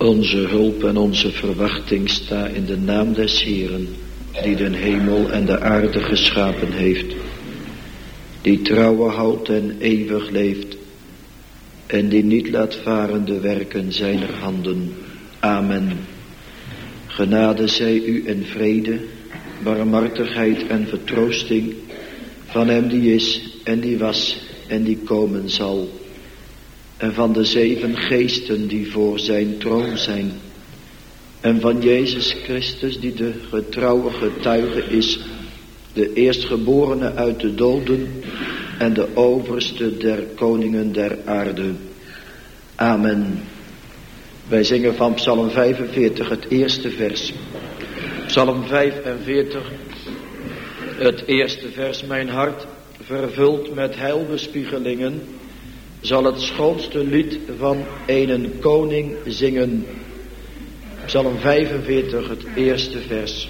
Onze hulp en onze verwachting sta in de naam des Heeren, die den hemel en de aarde geschapen heeft, die trouwe houdt en eeuwig leeft, en die niet laat varen de werken zijner handen. Amen. Genade zij u en vrede, barmhartigheid en vertroosting van hem die is en die was en die komen zal, en van de 7 geesten die voor zijn troon zijn, en van Jezus Christus die de getrouwe getuige is, de eerstgeborene uit de doden en de overste der koningen der aarde. Amen. Wij zingen van Psalm 45 het eerste vers. Psalm 45, het eerste vers. Mijn hart, vervuld met heilbespiegelingen, zal het schoonste lied van een koning zingen. Psalm 45, het eerste vers.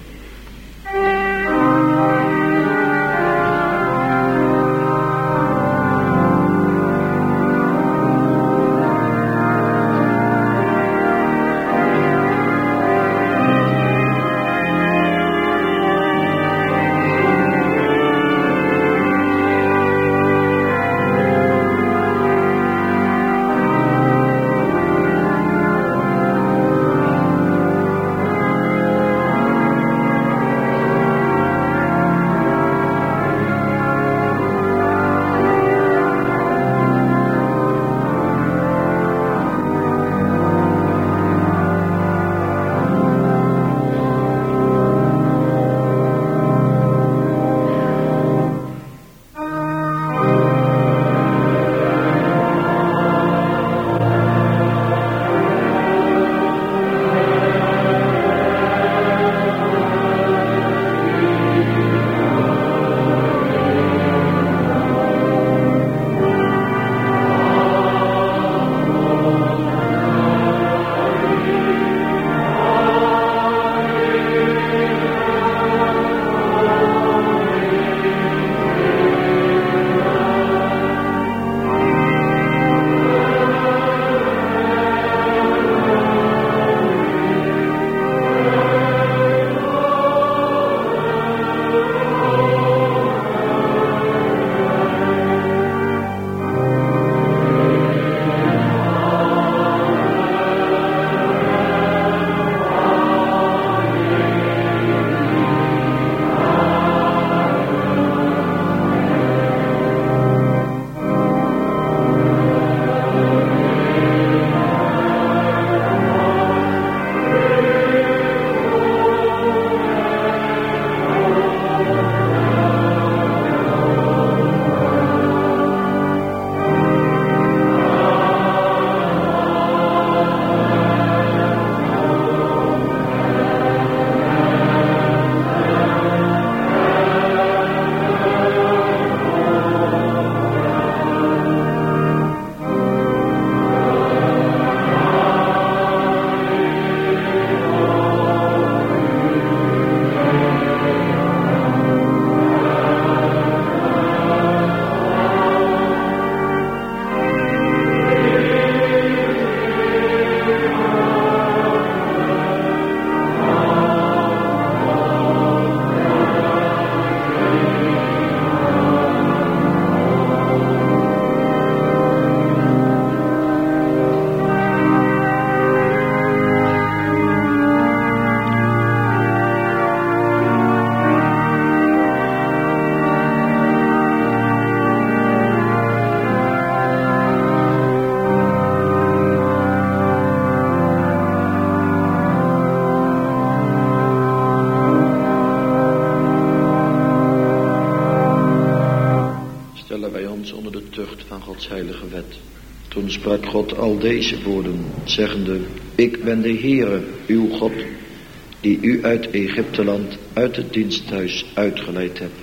Heilige wet. Toen sprak God al deze woorden, zeggende: Ik ben de Heere, uw God, die u uit Egypteland, uit het diensthuis uitgeleid hebt.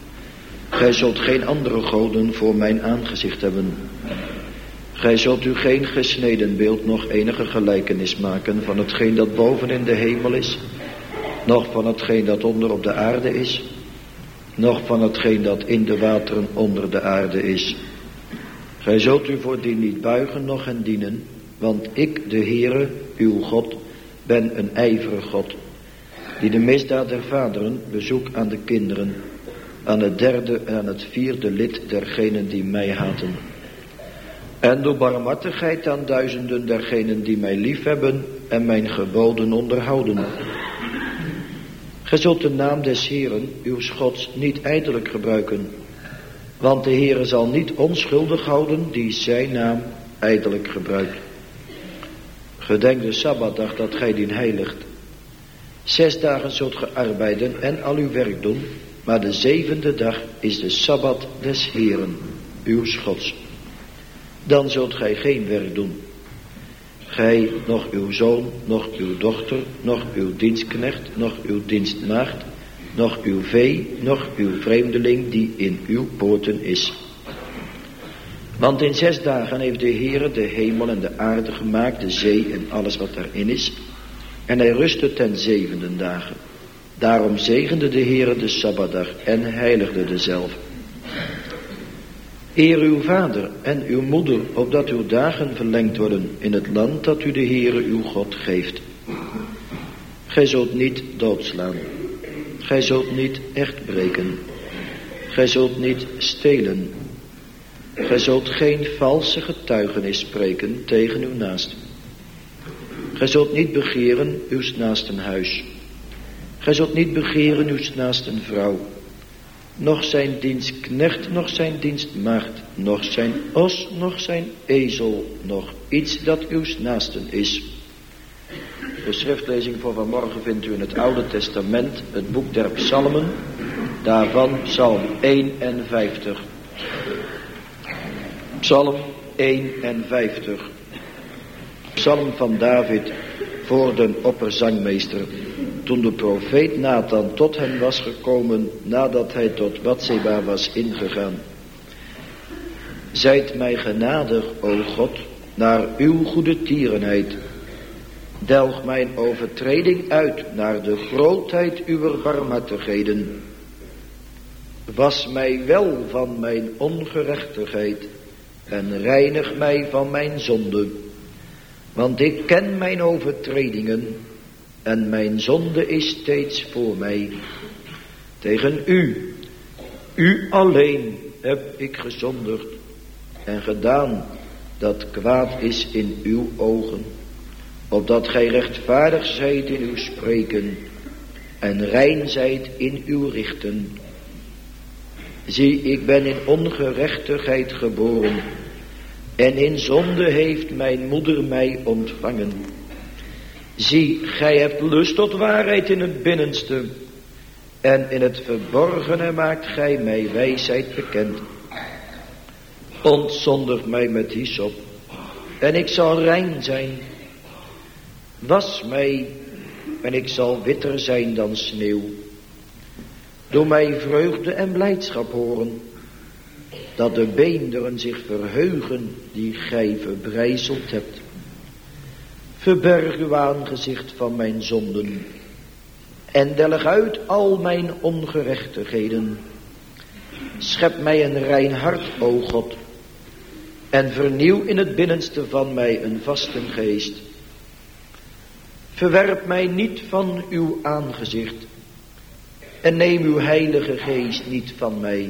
Gij zult geen andere goden voor mijn aangezicht hebben. Gij zult u geen gesneden beeld, noch enige gelijkenis maken van hetgeen dat boven in de hemel is, noch van hetgeen dat onder op de aarde is, noch van hetgeen dat in de wateren onder de aarde is. Gij zult u voor die niet buigen, noch hen dienen, Want ik, de Heere, uw God, ben een ijverig God, die de misdaad der vaderen bezoek aan de kinderen, aan het derde en aan het vierde lid dergenen die mij haten. En door barmhartigheid aan duizenden dergenen die mij liefhebben en mijn geboden onderhouden. Gij zult de naam des Heeren, uw Gods, niet ijdelijk gebruiken. Want de Heere zal niet onschuldig houden die zijn naam ijdelijk gebruikt. Gedenk de Sabbatdag dat gij dien heiligt. 6 dagen zult ge arbeiden en al uw werk doen. Maar de 7e dag is de Sabbat des Heeren, uw Gods. Dan zult gij geen werk doen. Gij, nog uw zoon, nog uw dochter, nog uw dienstknecht, nog uw dienstmaagd, nog uw vee, nog uw vreemdeling die in uw poorten is. Want in 6 dagen heeft de Heere de hemel en de aarde gemaakt, de zee en alles wat daarin is. En hij rustte ten 7e dagen. Daarom zegende de Heere de Sabbatdag en heiligde dezelve. Eer uw vader en uw moeder, opdat uw dagen verlengd worden in het land dat u de Heere uw God geeft. Gij zult niet doodslaan. Gij zult niet echt breken. Gij zult niet stelen. Gij zult geen valse getuigenis spreken tegen uw naaste. Gij zult niet begeren uw naasten huis. Gij zult niet begeren uw naasten vrouw. Nog zijn dienstknecht, nog zijn dienstmaagd, nog zijn os, nog zijn ezel, nog iets dat uw naasten is. De schriftlezing voor vanmorgen vindt u in het Oude Testament, het boek der Psalmen, daarvan Psalm 51. Psalm 51. Psalm van David voor de opperzangmeester. Toen de profeet Nathan tot hem was gekomen, nadat hij tot Batseba was ingegaan. Zijt mij genadig, o God, naar uw goede tierenheid. Delg mijn overtreding uit naar de grootheid uwer barmhartigheden. Was mij wel van mijn ongerechtigheid en reinig mij van mijn zonde. Want ik ken mijn overtredingen en mijn zonde is steeds voor mij. Tegen u alleen heb ik gezondigd en gedaan dat kwaad is in uw ogen, opdat gij rechtvaardig zijt in uw spreken en rein zijt in uw richten. Zie, ik ben in ongerechtigheid geboren en in zonde heeft mijn moeder mij ontvangen. Zie, gij hebt lust tot waarheid in het binnenste en in het verborgene maakt gij mij wijsheid bekend. Ontzondig mij met hyssop en ik zal rein zijn. Was mij en ik zal witter zijn dan sneeuw. Doe mij vreugde en blijdschap horen, dat de beenderen zich verheugen die gij verbrijzeld hebt. Verberg uw aangezicht van mijn zonden en delg uit al mijn ongerechtigheden. Schep mij een rein hart, o God, en vernieuw in het binnenste van mij een vaste geest. Verwerp mij niet van uw aangezicht en neem uw heilige geest niet van mij.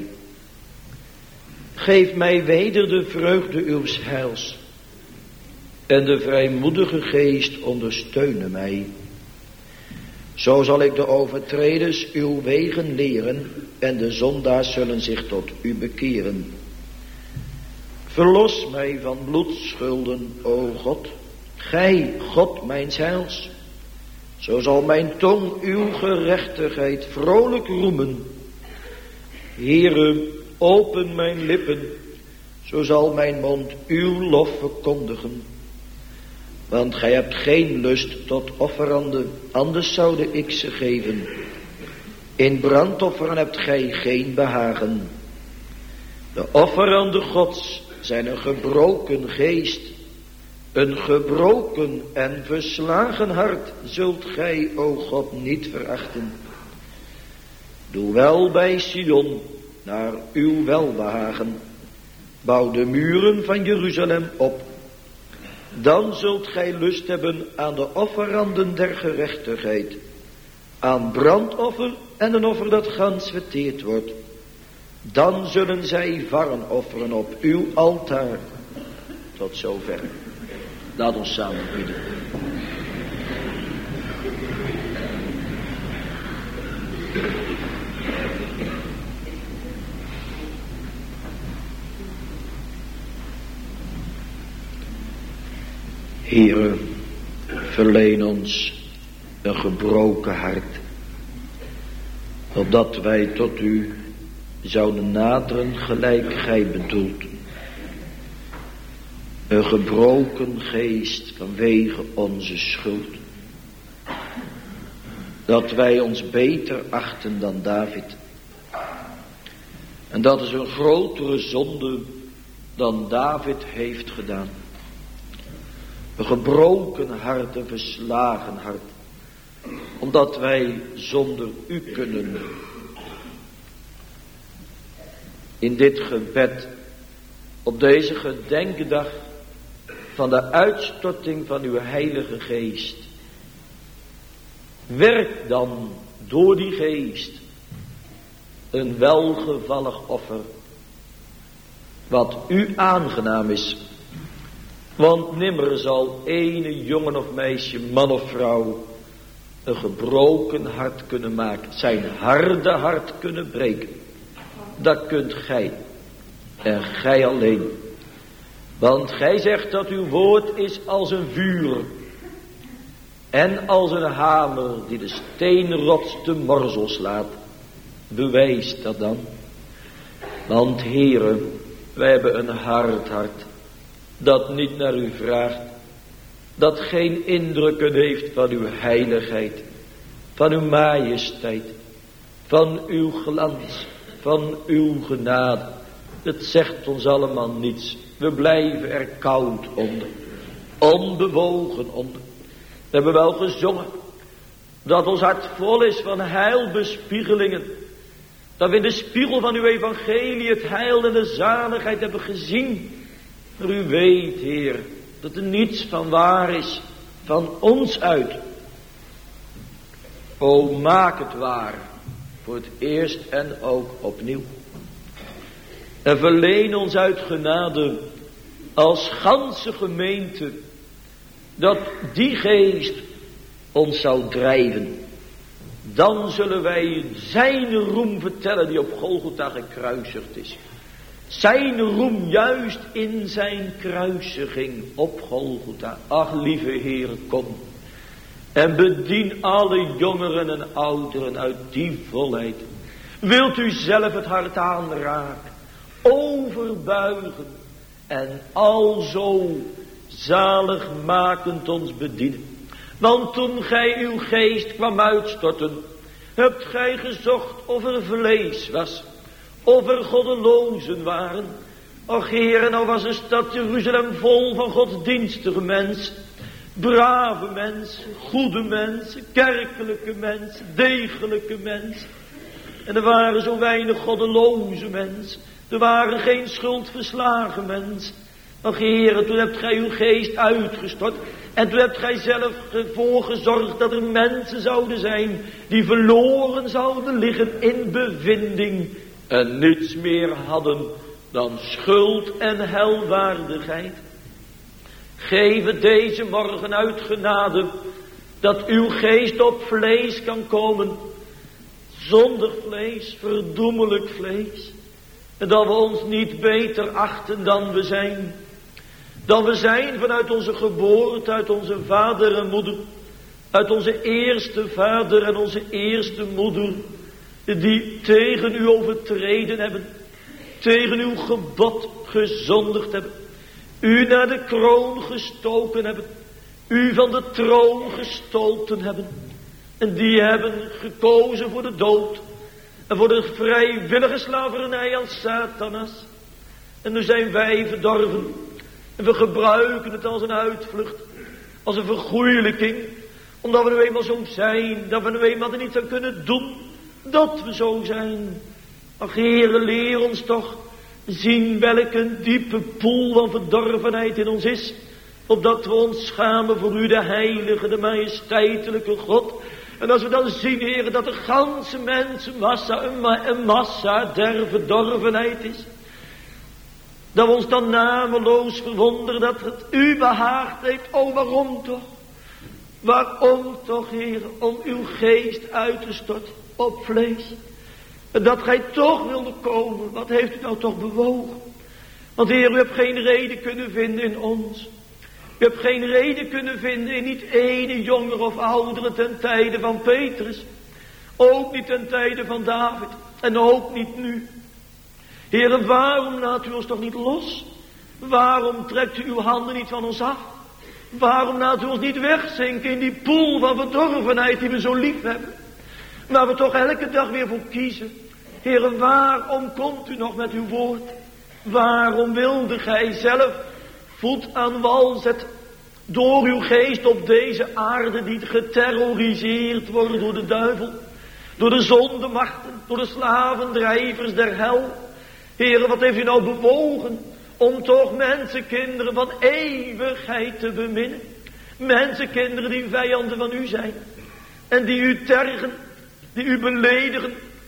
Geef mij weder de vreugde uws heils en de vrijmoedige geest ondersteunen mij. Zo zal ik de overtreders uw wegen leren en de zondaars zullen zich tot u bekeren. Verlos mij van bloedschulden, o God, gij, God mijns heils. Zo zal mijn tong uw gerechtigheid vrolijk roemen. Heere, open mijn lippen, zo zal mijn mond uw lof verkondigen. Want gij hebt geen lust tot offeranden, anders zoude ik ze geven. In brandofferen hebt gij geen behagen. De offeranden Gods zijn een gebroken geest. Een gebroken en verslagen hart zult gij, o God, niet verachten. Doe wel bij Sion naar uw welbehagen. Bouw de muren van Jeruzalem op. Dan zult gij lust hebben aan de offeranden der gerechtigheid, aan brandoffer en een offer dat gans verteerd wordt. Dan zullen zij varren offeren op uw altaar. Tot zover. Laat ons samen bidden. Heere, verleen ons een gebroken hart, opdat wij tot u zouden naderen gelijk gij bedoelt. Een gebroken geest vanwege onze schuld, dat wij ons beter achten dan David. En dat is een grotere zonde dan David heeft gedaan. Een gebroken hart, een verslagen hart, omdat wij zonder u kunnen. In dit gebed, op deze gedenkdag van de uitstorting van uw Heilige Geest, werk dan door die Geest een welgevallig offer, wat u aangenaam is. Want nimmer zal ene jongen of meisje, man of vrouw, een gebroken hart kunnen maken, zijn harde hart kunnen breken. Dat kunt gij en gij alleen. Want gij zegt dat uw woord is als een vuur en als een hamer die de steenrots te morsel slaat. Bewijs dat dan. Want Heere, wij hebben een hard hart dat niet naar u vraagt, dat geen indrukken heeft van uw heiligheid, van uw majesteit, van uw glans, van uw genade. Het zegt ons allemaal niets. We blijven er koud onder, onbewogen onder. We hebben wel gezongen dat ons hart vol is van heilbespiegelingen, dat we in de spiegel van uw evangelie het heil en de zaligheid hebben gezien. Maar u weet, Heer, dat er niets van waar is van ons uit. O, maak het waar, voor het eerst en ook opnieuw. En verleen ons uit genade, als ganse gemeente, dat die geest ons zou drijven. Dan zullen wij zijn roem vertellen die op Golgotha gekruisigd is. Zijn roem juist in zijn kruisiging op Golgotha. Ach, lieve Heer, kom en bedien alle jongeren en ouderen uit die volheid. Wilt u zelf het hart aanraken, overbuigen en alzo zaligmakend ons bedienen. Want toen gij uw geest kwam uitstorten, hebt gij gezocht of er vlees was, of er goddelozen waren. Och Heere, nou was de stad Jeruzalem vol van godsdienstige mensen, brave mensen, goede mensen, kerkelijke mensen, degelijke mensen. En er waren zo weinig goddeloze mensen, er waren geen schuldverslagen mensen. Och Heere, toen hebt gij uw geest uitgestort en toen hebt gij zelf ervoor gezorgd dat er mensen zouden zijn die verloren zouden liggen in bevinding en niets meer hadden dan schuld en helwaardigheid. Geef het deze morgen uit genade dat uw geest op vlees kan komen, zonder vlees, verdoemelijk vlees, en dat we ons niet beter achten dan we zijn. Dan we zijn vanuit onze geboorte, uit onze vader en moeder, uit onze eerste vader en onze eerste moeder, die tegen u overtreden hebben, tegen uw gebod gezondigd hebben, u naar de kroon gestoken hebben, u van de troon gestoten hebben, en die hebben gekozen voor de dood en voor de vrijwillige slavernij aan Satanas. En nu zijn wij verdorven en we gebruiken het als een uitvlucht, als een vergoeilijking, omdat we nu eenmaal zo zijn, dat we nu eenmaal er niets aan kunnen doen, dat we zo zijn. Ach Heere, leer ons toch zien welke diepe poel van verdorvenheid in ons is, Opdat we ons schamen voor u, de heilige, de majesteitelijke God. En als we dan zien, Heer, dat de ganse mensenmassa een massa der verdorvenheid is. Dat we ons dan nameloos verwonderen dat het u behaagd heeft. Oh, waarom toch? Waarom toch, Heer, om uw geest uit te storten op vlees? En dat gij toch wilde komen, wat heeft u nou toch bewogen? Want Heer, u hebt geen reden kunnen vinden in ons. U hebt geen reden kunnen vinden in niet ene jonger of oudere ten tijde van Petrus. Ook niet ten tijde van David. En ook niet nu. Heer, waarom laat u ons toch niet los? Waarom trekt u uw handen niet van ons af? Waarom laat u ons niet wegzinken in die poel van verdorvenheid die we zo lief hebben? Waar we toch elke dag weer voor kiezen. Heer, waarom komt u nog met uw woord? Waarom wilde gij zelf voet aan wal zetten door uw geest op deze aarde die geterroriseerd wordt door de duivel, door de zondemachten, door de slavendrijvers der hel? Heer, wat heeft u nou bewogen om toch mensenkinderen van eeuwigheid te beminnen? Mensenkinderen die vijanden van u zijn en die u tergen, die u beledigen.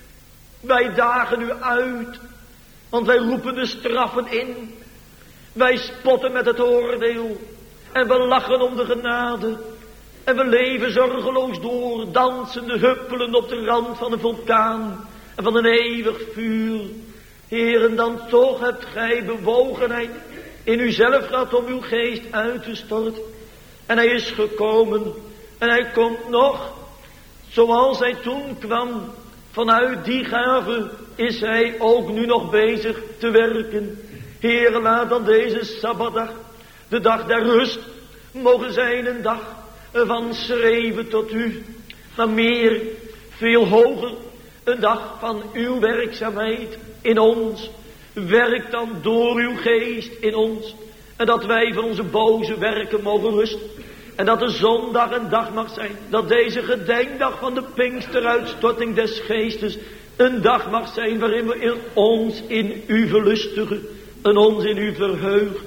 Wij dagen u uit, want wij roepen de straffen in. Wij spotten met het oordeel en we lachen om de genade. En we leven zorgeloos door, dansende, huppelend op de rand van een vulkaan en van een eeuwig vuur. Heer, en dan toch hebt gij bewogenheid in uzelf gehad om uw geest uit te storten. En hij is gekomen en hij komt nog, zoals hij toen kwam. Vanuit die gave is hij ook nu nog bezig te werken. Heer, laat dan deze Sabbatdag, de dag der rust, mogen zijn een dag van schreeuwen tot u. Maar meer, veel hoger, een dag van uw werkzaamheid in ons. Werk dan door uw geest in ons. En dat wij van onze boze werken mogen rusten. En dat de zondag een dag mag zijn. Dat deze gedenkdag van de Pinksteruitstorting des Geestes een dag mag zijn waarin we ons in u verlustigen. En ons in u verheugen.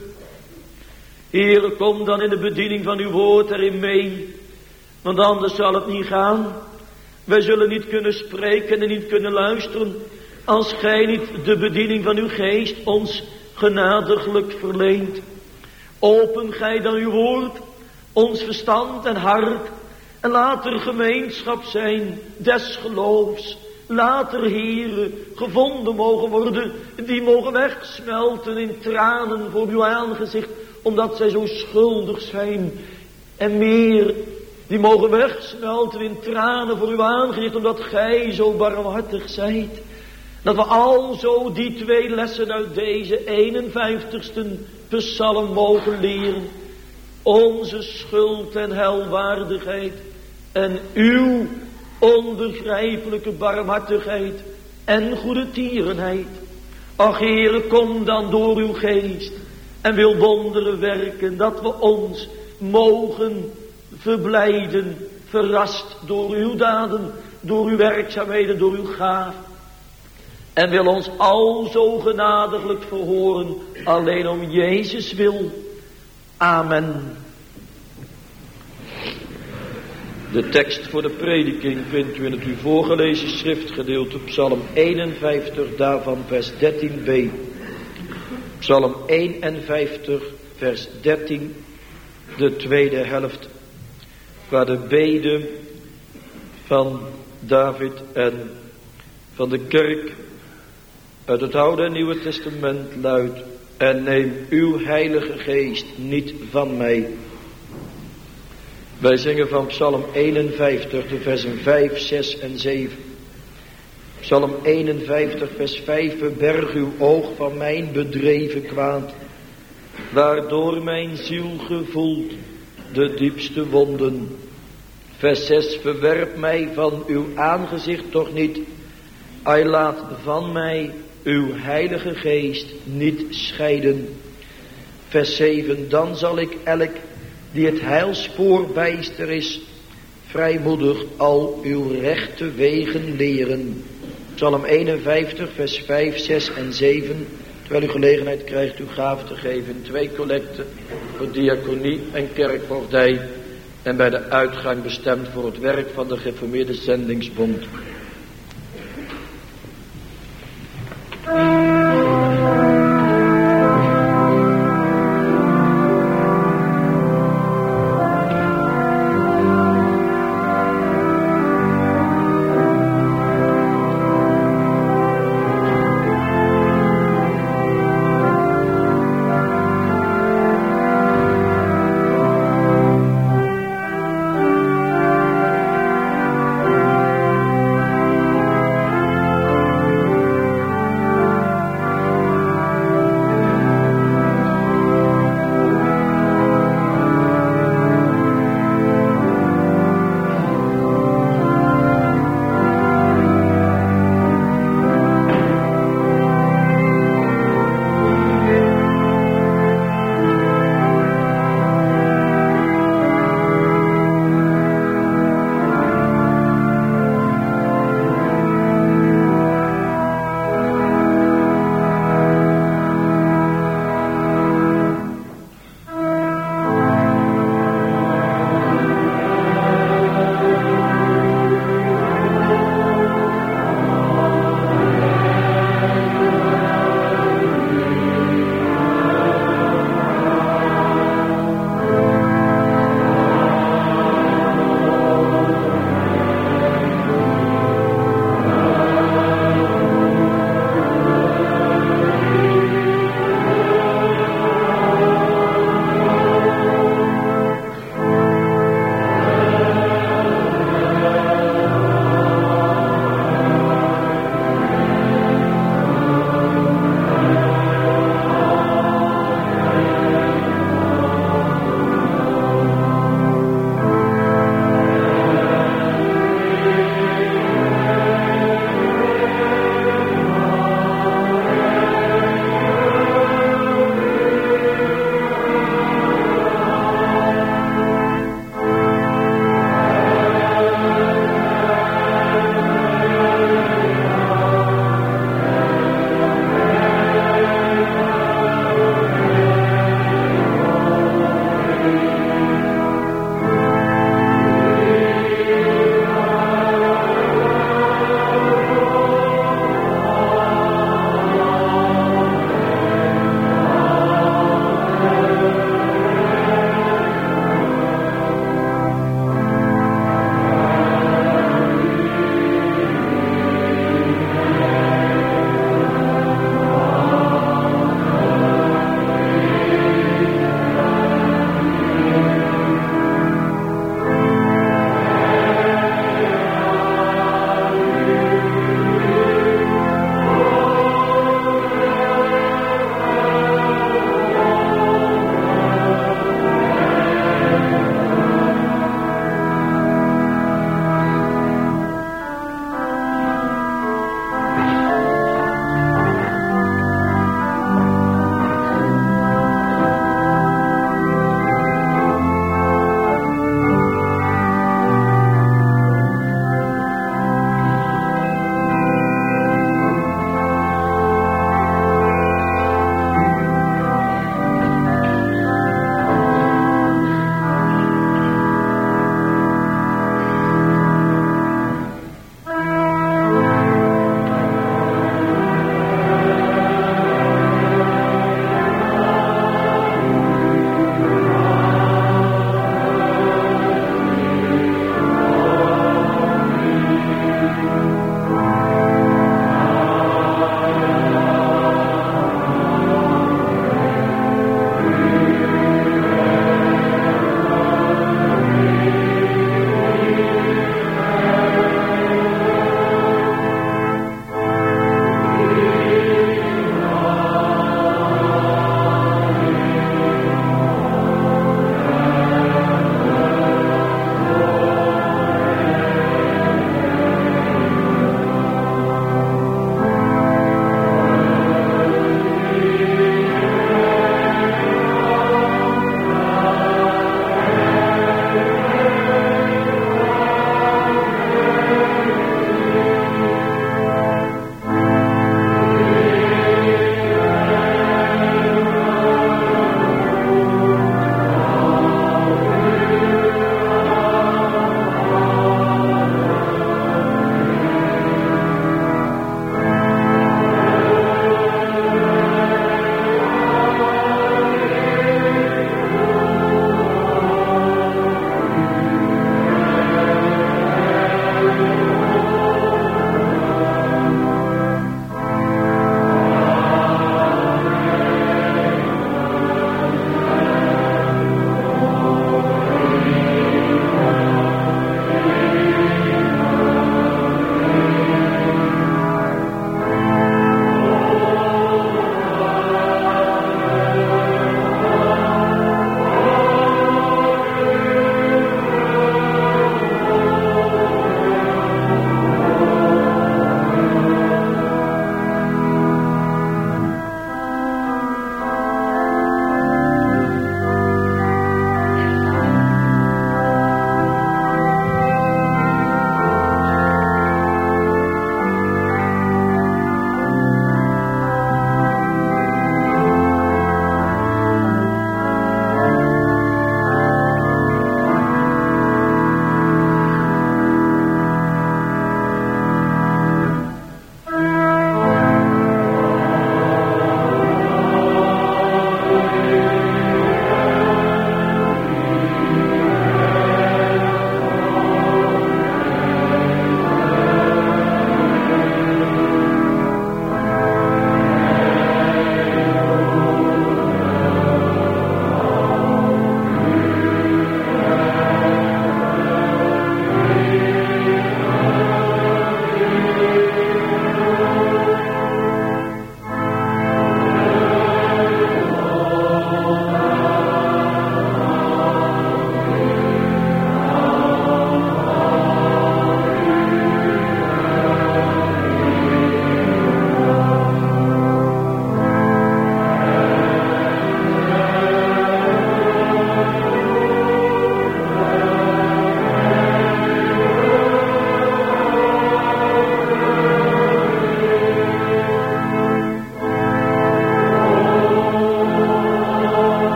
Heere, kom dan in de bediening van uw woord erin mee. Want anders zal het niet gaan. Wij zullen niet kunnen spreken en niet kunnen luisteren. Als gij niet de bediening van uw geest ons genadiglijk verleent. Open gij dan uw woord, ons verstand en hart. En laat er gemeenschap zijn des geloofs. Laat er, Heere, gevonden mogen worden. Die mogen wegsmelten in tranen voor uw aangezicht. Omdat zij zo schuldig zijn. En meer, die mogen wegsmelten in tranen voor uw aangezicht. Omdat gij zo barmhartig zijt. Dat we al zo die 2 lessen uit deze 51ste psalm mogen leren. Onze schuld en helwaardigheid. En uw onbegrijpelijke barmhartigheid en goede tierenheid. Ach, Heere, kom dan door uw geest en wil wonderen werken, dat we ons mogen verblijden, verrast door uw daden, door uw werkzaamheden, door uw gaaf. En wil ons al zo genadiglijk verhoren, alleen om Jezus wil. Amen. De tekst voor de prediking vindt u in het u voorgelezen schriftgedeelte Psalm 51, daarvan vers 13b. Psalm 51, vers 13, de tweede helft, waar de bede van David en van de kerk uit het Oude en Nieuwe Testament luidt: en neem uw heilige geest niet van mij. Wij zingen van Psalm 51, de versen 5, 6 en 7. Psalm 51, vers 5. Verberg uw oog van mijn bedreven kwaad, waardoor mijn ziel gevoelt de diepste wonden. Vers 6. Verwerp mij van uw aangezicht toch niet. Ai, laat van mij uw heilige geest niet scheiden. Vers 7. Dan zal ik elk die het heilspoor bijster is, vrijmoedig al uw rechte wegen leren. Psalm 51, vers 5, 6 en 7. Terwijl u gelegenheid krijgt uw gave te geven in 2 collecten voor diaconie en kerkvoogdij. En bij de uitgang bestemd voor het werk van de gereformeerde zendingsbond.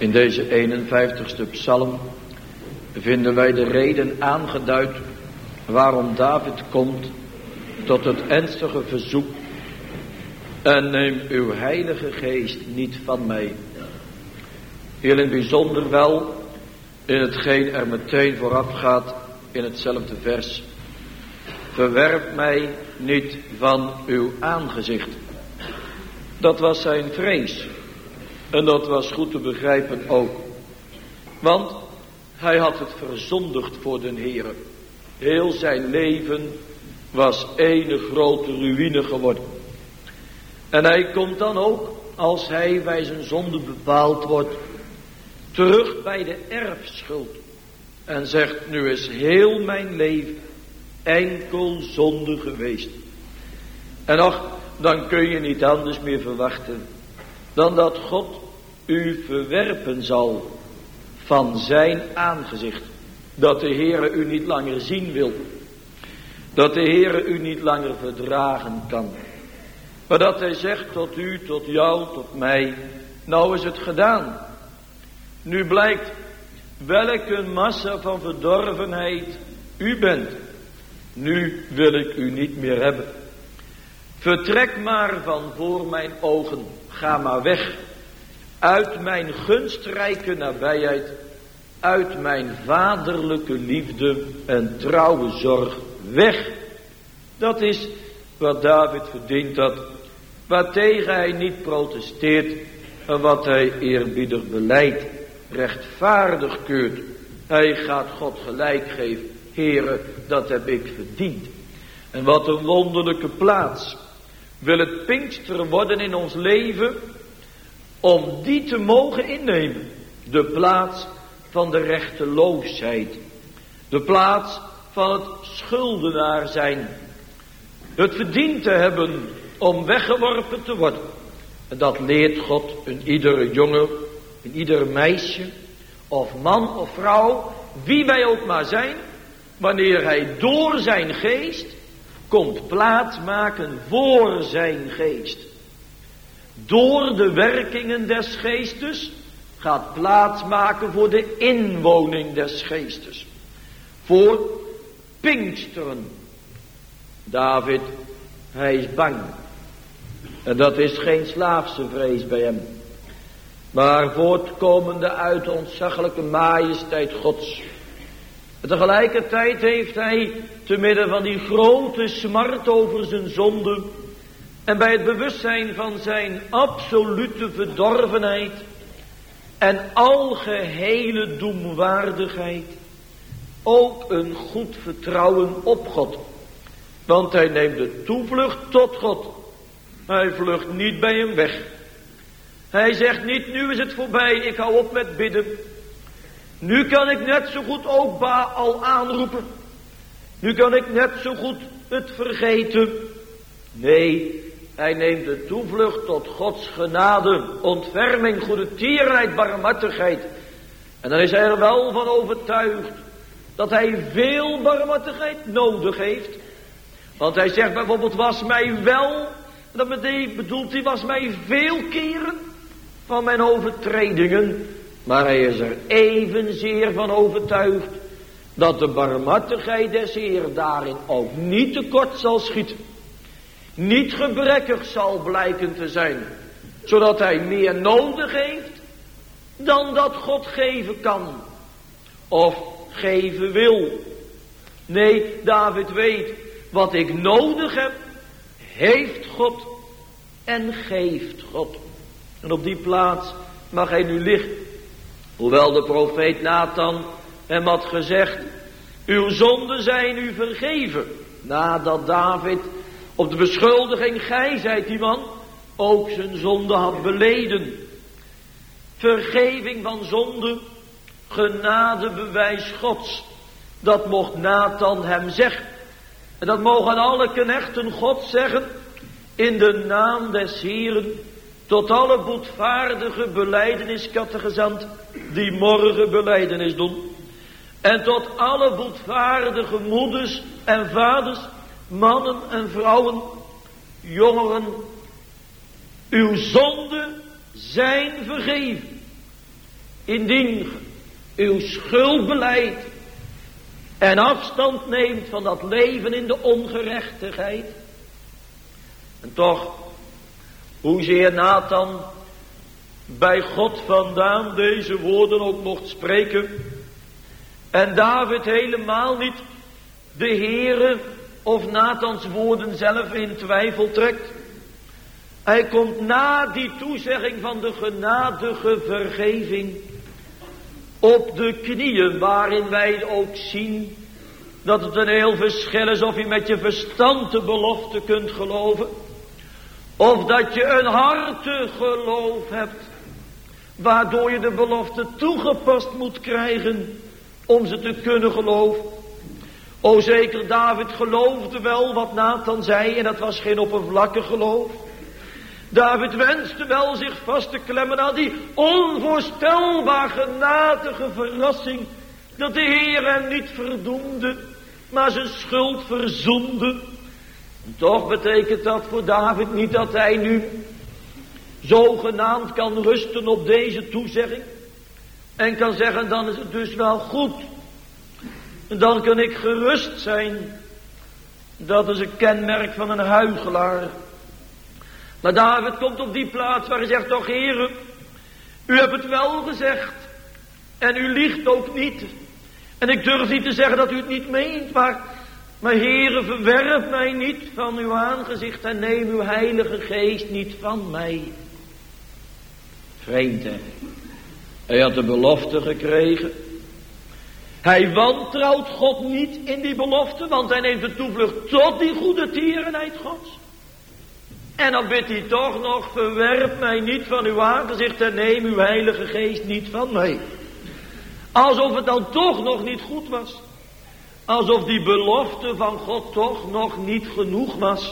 In deze 51ste psalm vinden wij de reden aangeduid waarom David komt tot het ernstige verzoek: en neem uw heilige geest niet van mij. Heel in bijzonder wel in hetgeen er meteen vooraf gaat in hetzelfde vers: verwerp mij niet van uw aangezicht. Dat was zijn vrees. En dat was goed te begrijpen ook. Want hij had het verzondigd voor den Heere. Heel zijn leven was ene grote ruïne geworden. En hij komt dan ook, als hij bij zijn zonde bepaald wordt, terug bij de erfschuld. En zegt: nu is heel mijn leven enkel zonde geweest. En ach, dan kun je niet anders meer verwachten dan dat God u verwerpen zal van zijn aangezicht. Dat de Heere u niet langer zien wil. Dat de Heere u niet langer verdragen kan. Maar dat hij zegt tot u, tot jou, tot mij: nou is het gedaan. Nu blijkt welke massa van verdorvenheid u bent. Nu wil ik u niet meer hebben. Vertrek maar van voor mijn ogen. Ga maar weg. Uit mijn gunstrijke nabijheid. Uit mijn vaderlijke liefde en trouwe zorg. Weg. Dat is wat David verdiend had. Waartegen hij niet protesteert. En wat hij eerbiedig beleidt. Rechtvaardig keurt. Hij gaat God gelijk geven. Heere, dat heb ik verdiend. En wat een wonderlijke plaats wil het Pinkster worden in ons leven, om die te mogen innemen. De plaats van de rechteloosheid. De plaats van het schuldenaar zijn. Het verdiend te hebben om weggeworpen te worden. En dat leert God in iedere jongen, in ieder meisje, of man of vrouw, wie wij ook maar zijn, wanneer hij door zijn geest komt plaatsmaken voor zijn geest. Door de werkingen des geestes gaat plaatsmaken voor de inwoning des geestes. Voor Pinksteren. David, hij is bang. En dat is geen slaafse vrees bij hem. Maar voortkomende uit de ontzaglijke majesteit Gods. En tegelijkertijd heeft hij te midden van die grote smart over zijn zonde en bij het bewustzijn van zijn absolute verdorvenheid en algehele doemwaardigheid ook een goed vertrouwen op God. Want hij neemt de toevlucht tot God. Hij vlucht niet bij hem weg. Hij zegt niet: nu is het voorbij, ik hou op met bidden. Nu kan ik net zo goed ook Baal aanroepen. Nu kan ik net zo goed het vergeten. Nee, hij neemt de toevlucht tot Gods genade, ontferming, goede tierenheid, barmhartigheid. En dan is hij er wel van overtuigd dat hij veel barmhartigheid nodig heeft. Want hij zegt bijvoorbeeld: was mij wel, dat bedoelt hij, was mij veel keren van mijn overtredingen. Maar hij is er evenzeer van overtuigd dat de barmhartigheid des Heer daarin ook niet tekort zal schieten. Niet gebrekkig zal blijken te zijn. Zodat hij meer nodig heeft dan dat God geven kan. Of geven wil. Nee, David weet: wat ik nodig heb, heeft God en geeft God. En op die plaats mag hij nu liggen. Hoewel de profeet Nathan hem had gezegd: uw zonden zijn u vergeven. Nadat David op de beschuldiging: gij zijt die man, ook zijn zonde had beleden. Vergeving van zonde, genadebewijs Gods. Dat mocht Nathan hem zeggen. En dat mogen alle knechten Gods zeggen, in de naam des Heeren, tot alle boetvaardige belijdenis-catechizanten die morgen belijdenis doen. En tot alle boetvaardige moeders en vaders, mannen en vrouwen, jongeren. Uw zonden zijn vergeven. indien uw schuld belijdt en afstand neemt van dat leven in de ongerechtigheid. En toch, hoezeer Nathan bij God vandaan deze woorden ook mocht spreken, en David helemaal niet de Heere of Nathans woorden zelf in twijfel trekt. Hij komt na die toezegging van de genadige vergeving op de knieën, waarin wij ook zien dat het een heel verschil is of je met je verstand de belofte kunt geloven, of dat je een hartegeloof hebt, waardoor je de belofte toegepast moet krijgen om ze te kunnen geloven. O zeker, David geloofde wel wat Nathan zei, en dat was geen oppervlakkig geloof. David wenste wel zich vast te klemmen aan die onvoorstelbaar genadige verrassing, dat de Heer hem niet verdoemde, maar zijn schuld verzoende. En toch betekent dat voor David niet dat hij nu zogenaamd kan rusten op deze toezegging en kan zeggen, dan is het dus wel goed. En dan kan ik gerust zijn. Dat is een kenmerk van een huichelaar. Maar David komt op die plaats waar hij zegt, toch Heere, u hebt het wel gezegd en u liegt ook niet. En ik durf niet te zeggen dat u het niet meent, maar Heere, verwerp mij niet van uw aangezicht en neem uw heilige geest niet van mij. Vreemd, hè? Hij had de belofte gekregen. Hij wantrouwt God niet in die belofte, want hij neemt de toevlucht tot die goede tierenheid Gods. En dan bidt hij toch nog, verwerp mij niet van uw aangezicht en neem uw heilige geest niet van mij. Alsof het dan toch nog niet goed was. Alsof die belofte van God toch nog niet genoeg was.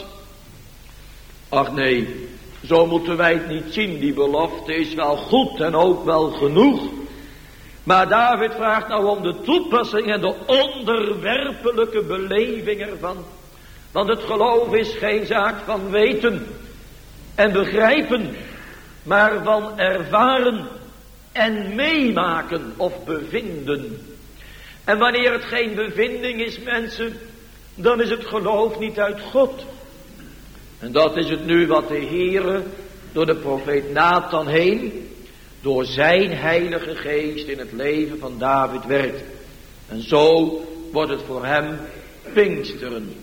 Ach nee, zo moeten wij het niet zien. Die belofte is wel goed en ook wel genoeg. Maar David vraagt nou om de toepassing en de onderwerpelijke beleving ervan. Want het geloof is geen zaak van weten en begrijpen, maar van ervaren en meemaken of bevinden. En wanneer het geen bevinding is, mensen, dan is het geloof niet uit God. En dat is het nu wat de Heere door de profeet Nathan heen, door zijn heilige geest in het leven van David werkt. En zo wordt het voor hem Pinksteren.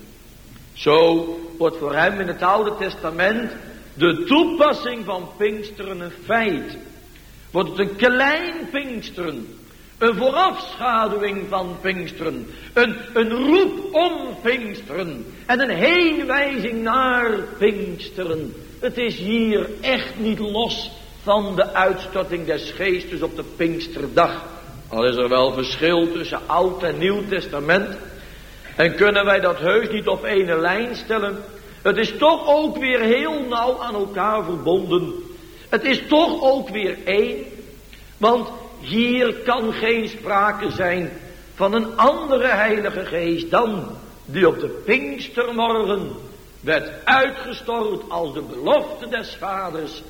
Zo wordt voor hem in het Oude Testament de toepassing van Pinksteren een feit. Wordt het een klein Pinksteren, een voorafschaduwing van Pinksteren, een roep om Pinksteren en een heenwijzing naar Pinksteren. Het is hier echt niet los van de uitstorting des geestes op de Pinksterdag. Al is er wel verschil tussen Oud en Nieuw Testament. En kunnen wij dat heus niet op ene lijn stellen. Het is toch ook weer heel nauw aan elkaar verbonden. Het is toch ook weer één. Want hier kan geen sprake zijn van een andere heilige geest dan die op de Pinkstermorgen werd uitgestort als de belofte des vaders,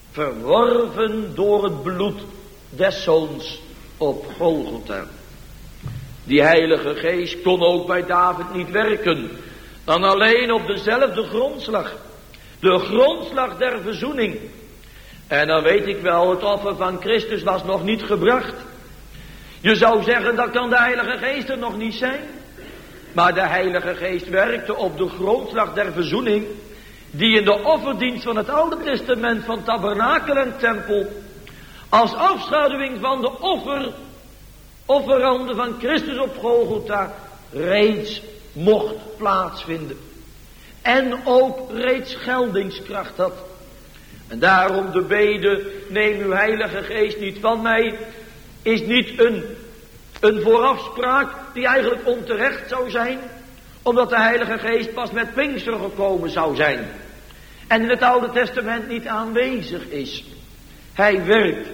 verworven door het bloed des zoons op Golgotha. Die heilige geest kon ook bij David niet werken dan alleen op dezelfde grondslag. De grondslag der verzoening. En dan weet ik wel, het offer van Christus was nog niet gebracht. Je zou zeggen, dat kan de heilige geest er nog niet zijn. Maar de heilige geest werkte op de grondslag der verzoening, die in de offerdienst van het Oude Testament van tabernakel en tempel, als afschaduwing van de offeranden van Christus op Golgotha, reeds mocht plaatsvinden. En ook reeds geldingskracht had. En daarom de bede, neem uw heilige geest niet van mij, is niet een voorafspraak die eigenlijk onterecht zou zijn, omdat de heilige geest pas met Pinkster gekomen zou zijn. En in het Oude Testament niet aanwezig is. Hij werkt.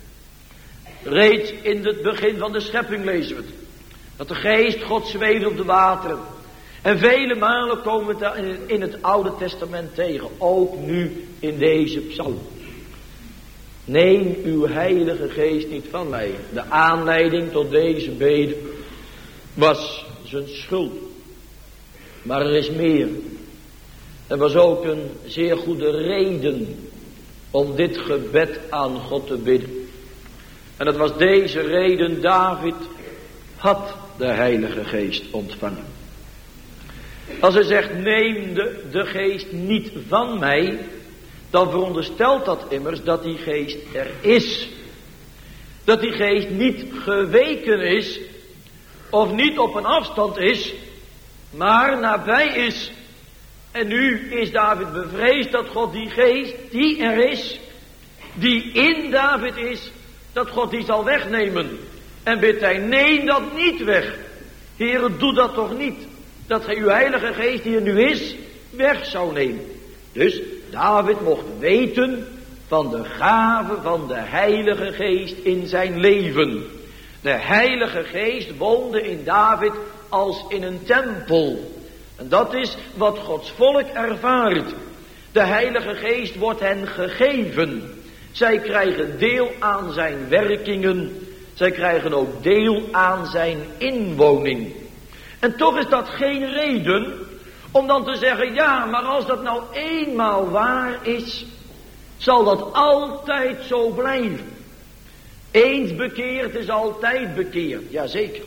Reeds in het begin van de schepping lezen we het. Dat de geest God zweeft op de wateren. En vele malen komen we het in het Oude Testament tegen. Ook nu in deze psalm. Neem uw heilige geest niet van mij. De aanleiding tot deze bede was zijn schuld. Maar er is meer. Er was ook een zeer goede reden om dit gebed aan God te bidden. En dat was deze reden: David had de heilige geest ontvangen. Als hij zegt, neem de geest niet van mij, dan veronderstelt dat immers dat die geest er is. Dat die geest niet geweken is, of niet op een afstand is, maar nabij is. En nu is David bevreesd dat God die geest die er is, die in David is, dat God die zal wegnemen. En bidt hij, neem dat niet weg. Heere, doe dat toch niet. Dat gij uw heilige geest die er nu is, weg zou nemen. Dus David mocht weten van de gave van de heilige geest in zijn leven. De heilige geest woonde in David als in een tempel. En dat is wat Gods volk ervaart. De heilige geest wordt hen gegeven. Zij krijgen deel aan zijn werkingen. Zij krijgen ook deel aan zijn inwoning. En toch is dat geen reden om dan te zeggen, ja, maar als dat nou eenmaal waar is, zal dat altijd zo blijven. Eens bekeerd is altijd bekeerd, jazeker.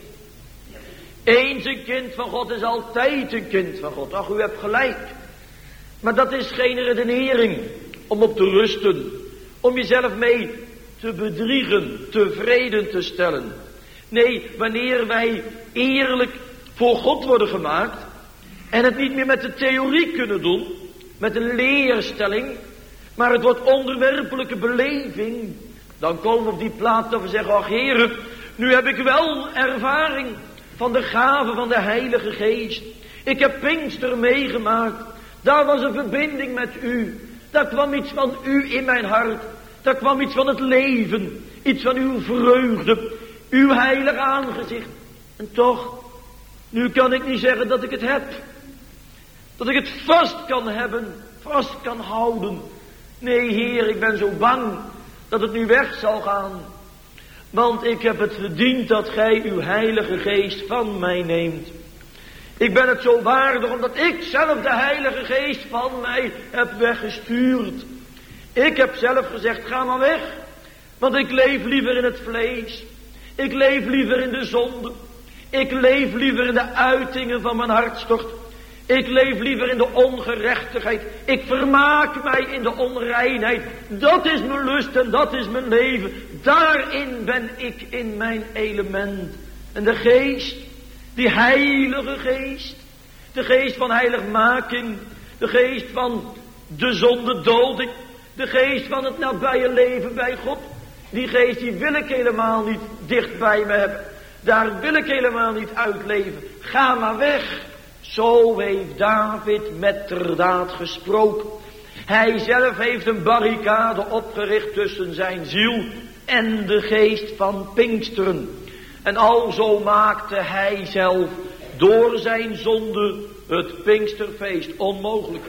Eens een kind van God is altijd een kind van God. Ach, u hebt gelijk. Maar dat is geen redenering om op te rusten, om jezelf mee te bedriegen, tevreden te stellen. Nee, wanneer wij eerlijk voor God worden gemaakt en het niet meer met de theorie kunnen doen, met een leerstelling, maar het wordt onderwerpelijke beleving, dan komen we op die plaats dat we zeggen, ach Heere, nu heb ik wel ervaring van de gave van de Heilige Geest. Ik heb Pinkster meegemaakt. Daar was een verbinding met u. Daar kwam iets van u in mijn hart. Daar kwam iets van het leven. Iets van uw vreugde. Uw heilig aangezicht. En toch, nu kan ik niet zeggen dat ik het heb. Dat ik het vast kan hebben. Vast kan houden. Nee, Heer, ik ben zo bang dat het nu weg zal gaan. Want ik heb het verdiend dat gij uw heilige geest van mij neemt. Ik ben het zo waardig omdat ik zelf de heilige geest van mij heb weggestuurd. Ik heb zelf gezegd, ga maar weg. Want ik leef liever in het vlees. Ik leef liever in de zonde. Ik leef liever in de uitingen van mijn hartstocht. Ik leef liever in de ongerechtigheid. Ik vermaak mij in de onreinheid. Dat is mijn lust en dat is mijn leven. Daarin ben ik in mijn element. En de geest, die heilige geest, de geest van heiligmaking, de geest van de zondedoding, de geest van het nabije leven bij God, die geest die wil ik helemaal niet dicht bij me hebben. Daar wil ik helemaal niet uitleven. Ga maar weg. Zo heeft David metterdaad gesproken. Hij zelf heeft een barricade opgericht tussen zijn ziel en de geest van Pinksteren. En alzo maakte hij zelf door zijn zonde het Pinksterfeest onmogelijk.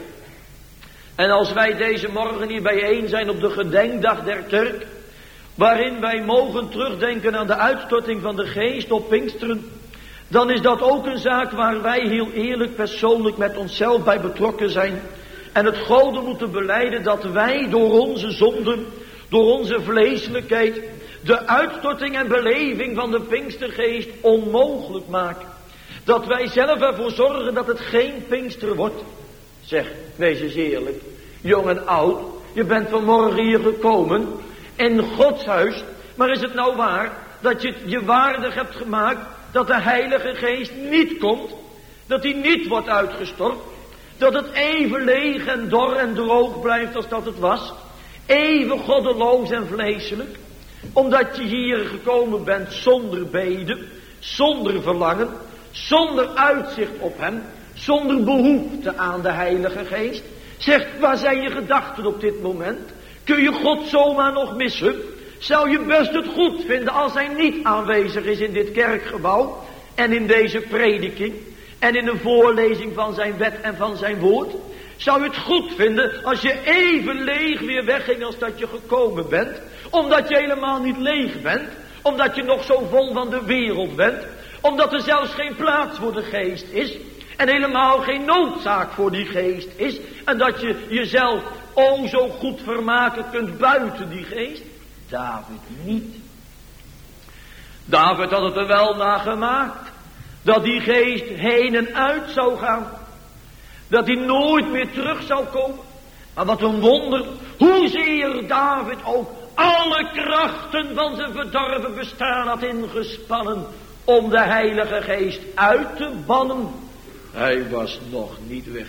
En als wij deze morgen hier bijeen zijn op de gedenkdag der kerk, waarin wij mogen terugdenken aan de uitstorting van de geest op Pinksteren, dan is dat ook een zaak waar wij heel eerlijk persoonlijk met onszelf bij betrokken zijn. En het Gode moeten belijden dat wij door onze zonden, door onze vleeselijkheid, de uitstorting en beleving van de Pinkstergeest onmogelijk maken. Dat wij zelf ervoor zorgen dat het geen Pinkster wordt. Zeg, wees eens eerlijk, jong en oud, je bent vanmorgen hier gekomen in Gods huis, maar is het nou waar dat je je waardig hebt gemaakt dat de Heilige Geest niet komt, dat hij niet wordt uitgestort, dat het even leeg en dor en droog blijft als dat het was, even goddeloos en vleeselijk, omdat je hier gekomen bent zonder beden, zonder verlangen, zonder uitzicht op hem, zonder behoefte aan de Heilige Geest. Zegt, waar zijn je gedachten op dit moment? Kun je God zomaar nog missen? Zou je best het goed vinden als hij niet aanwezig is in dit kerkgebouw en in deze prediking en in een voorlezing van zijn wet en van zijn woord? Zou je het goed vinden als je even leeg weer wegging als dat je gekomen bent? Omdat je helemaal niet leeg bent. Omdat je nog zo vol van de wereld bent. Omdat er zelfs geen plaats voor de geest is. En helemaal geen noodzaak voor die geest is. En dat je jezelf zo goed vermaken kunt buiten die geest. David niet. David had het er wel naar gemaakt. Dat die geest heen en uit zou gaan. Dat hij nooit meer terug zou komen. Maar wat een wonder. Hoezeer David ook alle krachten van zijn verdorven bestaan had ingespannen. Om de Heilige Geest uit te bannen. Hij was nog niet weg.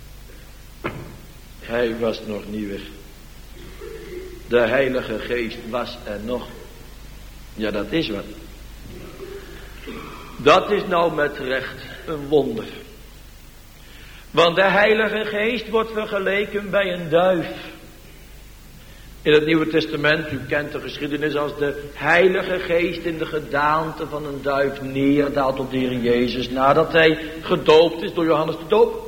Hij was nog niet weg. De Heilige Geest was er nog. Ja, dat is wat. Dat is nou met recht een wonder. Want de Heilige Geest wordt vergeleken bij een duif. In het Nieuwe Testament, u kent de geschiedenis als de Heilige Geest in de gedaante van een duif neerdaalt op de Heer Jezus. Nadat hij gedoopt is door Johannes de Doper.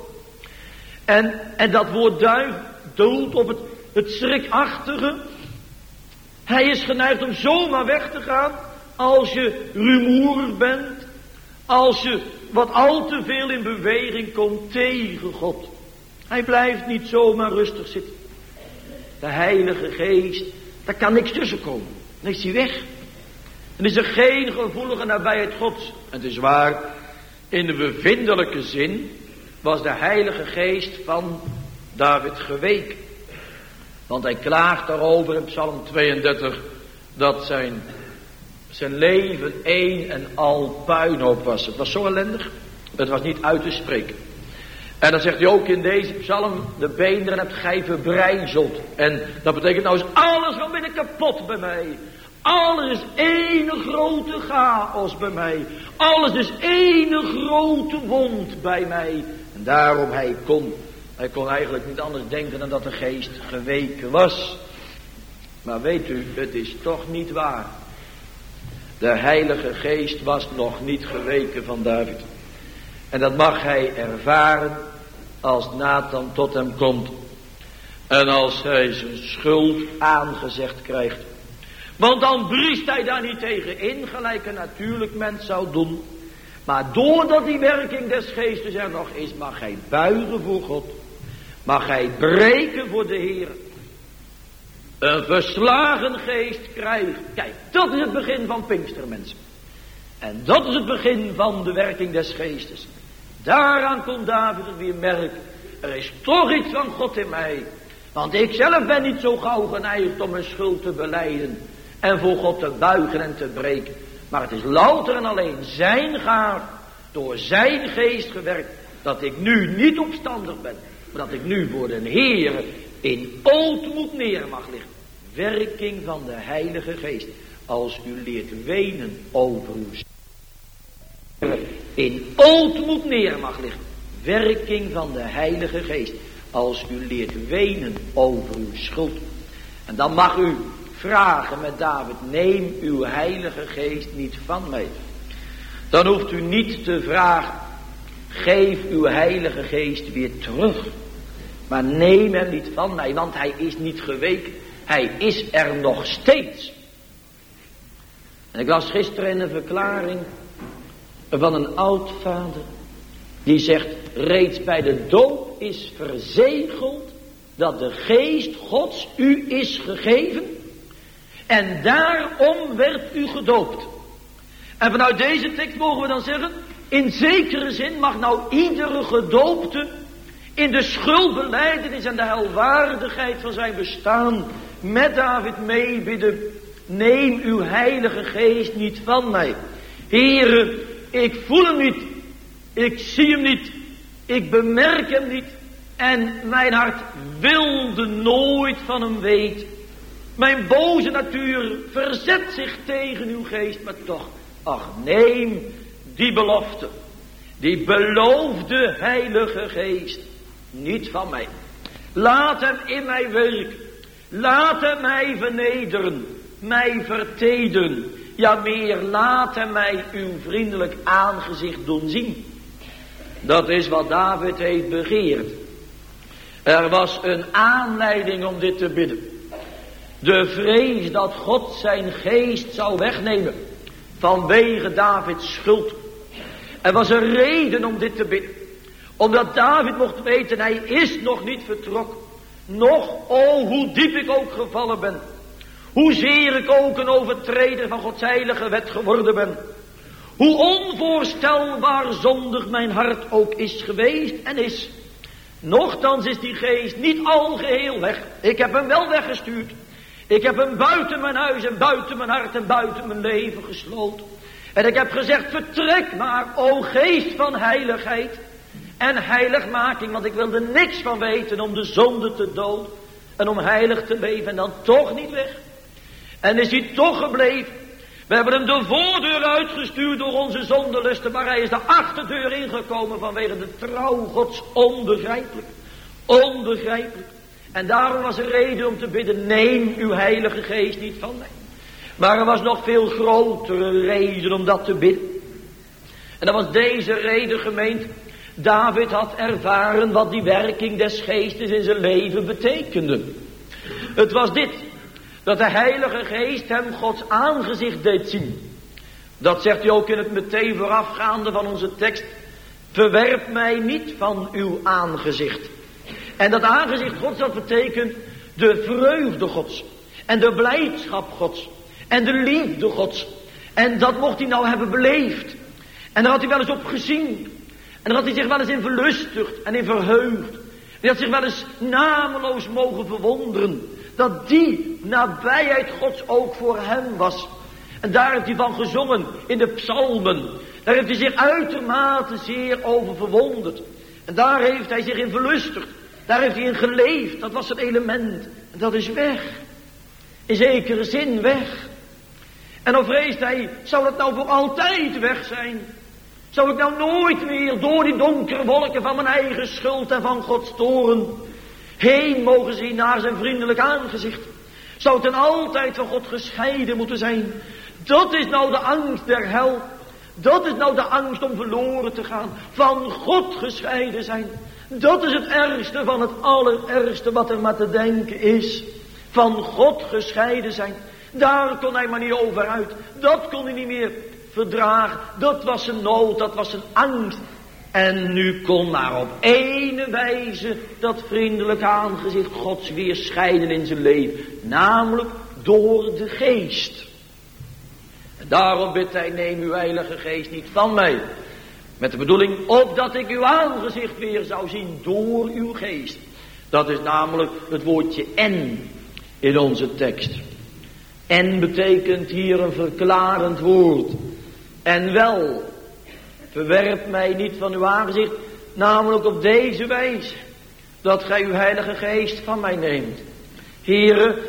En dat woord duif doelt op het schrikachtige. Hij is geneigd om zomaar weg te gaan als je rumoerig bent. Als je wat al te veel in beweging komt tegen God. Hij blijft niet zomaar rustig zitten. De Heilige Geest, daar kan niks tussen komen. Dan is hij weg. En is er geen gevoelige nabijheid Gods. En het is waar, in de bevindelijke zin was de Heilige Geest van David geweken. Want hij klaagt daarover in Psalm 32 dat zijn leven één en al puinhoop was. Het was zo ellendig, het was niet uit te spreken. En dan zegt hij ook in deze psalm, de beenderen hebt gij verbrijzeld. En dat betekent nou is alles van binnen kapot bij mij. Alles is één grote chaos bij mij. Alles is één grote wond bij mij. En daarom hij kon eigenlijk niet anders denken dan dat de geest geweken was. Maar weet u, het is toch niet waar. De Heilige Geest was nog niet geweken van David. En dat mag hij ervaren als Nathan tot hem komt. En als hij zijn schuld aangezegd krijgt. Want dan briest hij daar niet tegen in, gelijk een natuurlijk mens zou doen. Maar doordat die werking des geestes er nog is, mag hij buigen voor God. Mag hij breken voor de Heer. Een verslagen geest krijgt. Kijk, dat is het begin van Pinkster, mensen. En dat is het begin van de werking des geestes. Daaraan kon David het weer merken. Er is toch iets van God in mij. Want ik zelf ben niet zo gauw geneigd om mijn schuld te belijden. En voor God te buigen en te breken. Maar het is louter en alleen zijn gaaf. Door zijn geest gewerkt. Dat ik nu niet opstandig ben. Maar dat ik nu voor de Heer in ootmoed neer mag liggen. Werking van de Heilige Geest. Als u leert wenen over uw in ootmoed neer mag liggen. Werking van de Heilige Geest. Als u leert wenen over uw schuld. En dan mag u vragen met David. Neem uw Heilige Geest niet van mij. Dan hoeft u niet te vragen. Geef uw Heilige Geest weer terug. Maar neem hem niet van mij. Want hij is niet geweken. Hij is er nog steeds. En ik las gisteren in een verklaring van een oudvader. Die zegt, reeds bij de doop is verzegeld dat de geest Gods u is gegeven. En daarom werd u gedoopt. En vanuit deze tekst mogen we dan zeggen, in zekere zin mag nou iedere gedoopte in de schuldbelijdenis en de helwaardigheid van zijn bestaan met David meebidden. Neem uw Heilige Geest niet van mij. Heere, ik voel hem niet. Ik zie hem niet. Ik bemerk hem niet. En mijn hart wilde nooit van hem weten. Mijn boze natuur verzet zich tegen uw geest. Maar toch, ach, neem die belofte. Die beloofde Heilige Geest niet van mij. Laat hem in mij werken. Laat hem mij vernederen. Mij vertederen. Ja, meer, laat hem mij uw vriendelijk aangezicht doen zien. Dat is wat David heeft begeerd. Er was een aanleiding om dit te bidden. De vrees dat God zijn geest zou wegnemen vanwege Davids schuld. Er was een reden om dit te bidden. Omdat David mocht weten, hij is nog niet vertrokken. Nog, hoe diep ik ook gevallen ben. Hoezeer ik ook een overtreder van Gods heilige wet geworden ben. Hoe onvoorstelbaar zondig mijn hart ook is geweest en is. Nochtans is die geest niet al geheel weg. Ik heb hem wel weggestuurd. Ik heb hem buiten mijn huis en buiten mijn hart en buiten mijn leven gesloten. En ik heb gezegd, vertrek maar, o geest van heiligheid en heiligmaking. Want ik wil er niks van weten om de zonde te doden en om heilig te leven. En dan toch niet weg. En is hij toch gebleven. We hebben hem de voordeur uitgestuurd door onze zondelusten. Maar hij is de achterdeur ingekomen vanwege de trouw Gods. Onbegrijpelijk. Onbegrijpelijk. En daarom was er reden om te bidden. Neem uw heilige geest niet van mij. Maar er was nog veel grotere reden om dat te bidden. En dat was deze reden, gemeente. David had ervaren wat die werking des geestes in zijn leven betekende. Het was dit. Dat de heilige geest hem Gods aangezicht deed zien. Dat zegt hij ook in het meteen voorafgaande van onze tekst. Verwerp mij niet van uw aangezicht. En dat aangezicht Gods, dat betekent de vreugde Gods. En de blijdschap Gods. En de liefde Gods. En dat mocht hij nou hebben beleefd. En daar had hij wel eens op gezien. En daar had hij zich wel eens in verlustigd en in verheugd. Hij had zich wel eens nameloos mogen verwonderen. Dat die nabijheid Gods ook voor hem was. En daar heeft hij van gezongen in de psalmen. Daar heeft hij zich uitermate zeer over verwonderd. En daar heeft hij zich in verlustigd. Daar heeft hij in geleefd. Dat was het element. En dat is weg. In zekere zin weg. En dan vreest hij, zou dat nou voor altijd weg zijn? Zou ik nou nooit meer door die donkere wolken van mijn eigen schuld en van Gods toorn heen mogen zien naar zijn vriendelijk aangezicht? Zou het dan altijd van God gescheiden moeten zijn? Dat is nou de angst der hel. Dat is nou de angst om verloren te gaan. Van God gescheiden zijn. Dat is het ergste van het allerergste wat er maar te denken is. Van God gescheiden zijn. Daar kon hij maar niet over uit. Dat kon hij niet meer verdragen. Dat was zijn nood, dat was zijn angst. En nu kon maar op ene wijze dat vriendelijke aangezicht Gods weer schijnen in zijn leven. Namelijk door de geest. En daarom bidt hij, neem uw heilige geest niet van mij. Met de bedoeling, opdat ik uw aangezicht weer zou zien door uw geest. Dat is namelijk het woordje en in onze tekst. En betekent hier een verklarend woord. En wel, verwerp mij niet van uw aangezicht, namelijk op deze wijze, dat gij uw heilige geest van mij neemt. Heere,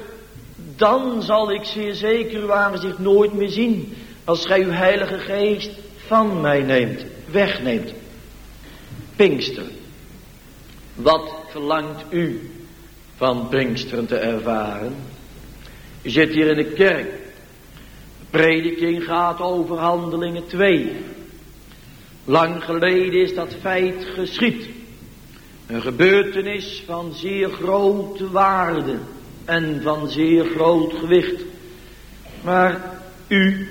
dan zal ik zeer zeker uw aangezicht nooit meer zien, als gij uw heilige geest van mij neemt, wegneemt. Pinksteren. Wat verlangt u van Pinksteren te ervaren? U zit hier in de kerk. De prediking gaat over Handelingen 2. Lang geleden is dat feit geschied. Een gebeurtenis van zeer grote waarde en van zeer groot gewicht. Maar u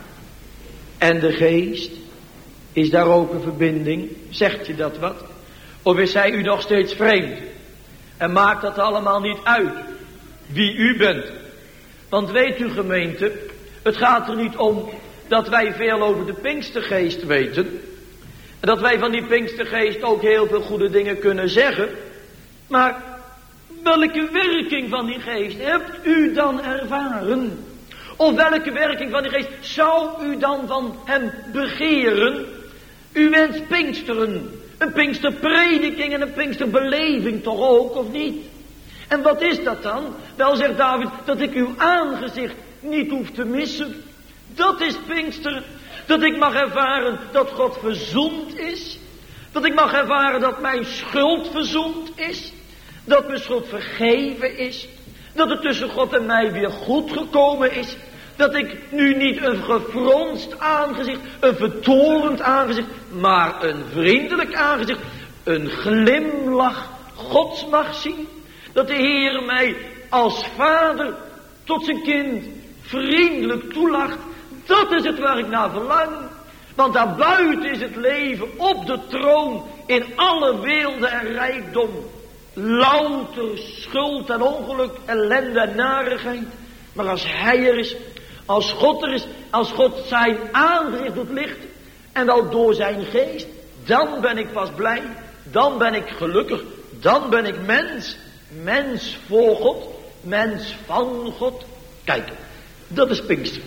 en de geest, is daar ook een verbinding? Zegt je dat wat? Of is hij u nog steeds vreemd? En maakt dat allemaal niet uit wie u bent? Want weet u, gemeente, het gaat er niet om dat wij veel over de Pinkstergeest weten. En dat wij van die Pinkstergeest ook heel veel goede dingen kunnen zeggen. Maar welke werking van die geest hebt u dan ervaren? Of welke werking van die geest zou u dan van hem begeren? U wenst Pinksteren, een Pinksterprediking en een Pinksterbeleving toch ook, of niet? En wat is dat dan? Wel, zegt David, dat ik uw aangezicht niet hoef te missen. Dat is Pinksteren. Dat ik mag ervaren dat God verzoend is. Dat ik mag ervaren dat mijn schuld verzoend is. Dat mijn schuld vergeven is. Dat het tussen God en mij weer goed gekomen is. Dat ik nu niet een gefronst aangezicht, een vertorend aangezicht, maar een vriendelijk aangezicht, een glimlach Gods mag zien. Dat de Heer mij als vader tot zijn kind vriendelijk toelacht. Dat is het waar ik naar verlang. Want daarbuiten is het leven op de troon in alle weelde en rijkdom. Louter schuld en ongeluk, ellende en narigheid. Maar als hij er is, als God er is, als God zijn aangezicht doet lichten. En wel door zijn geest, dan ben ik pas blij. Dan ben ik gelukkig. Dan ben ik mens. Mens voor God. Mens van God. Kijk, dat is Pinksteren.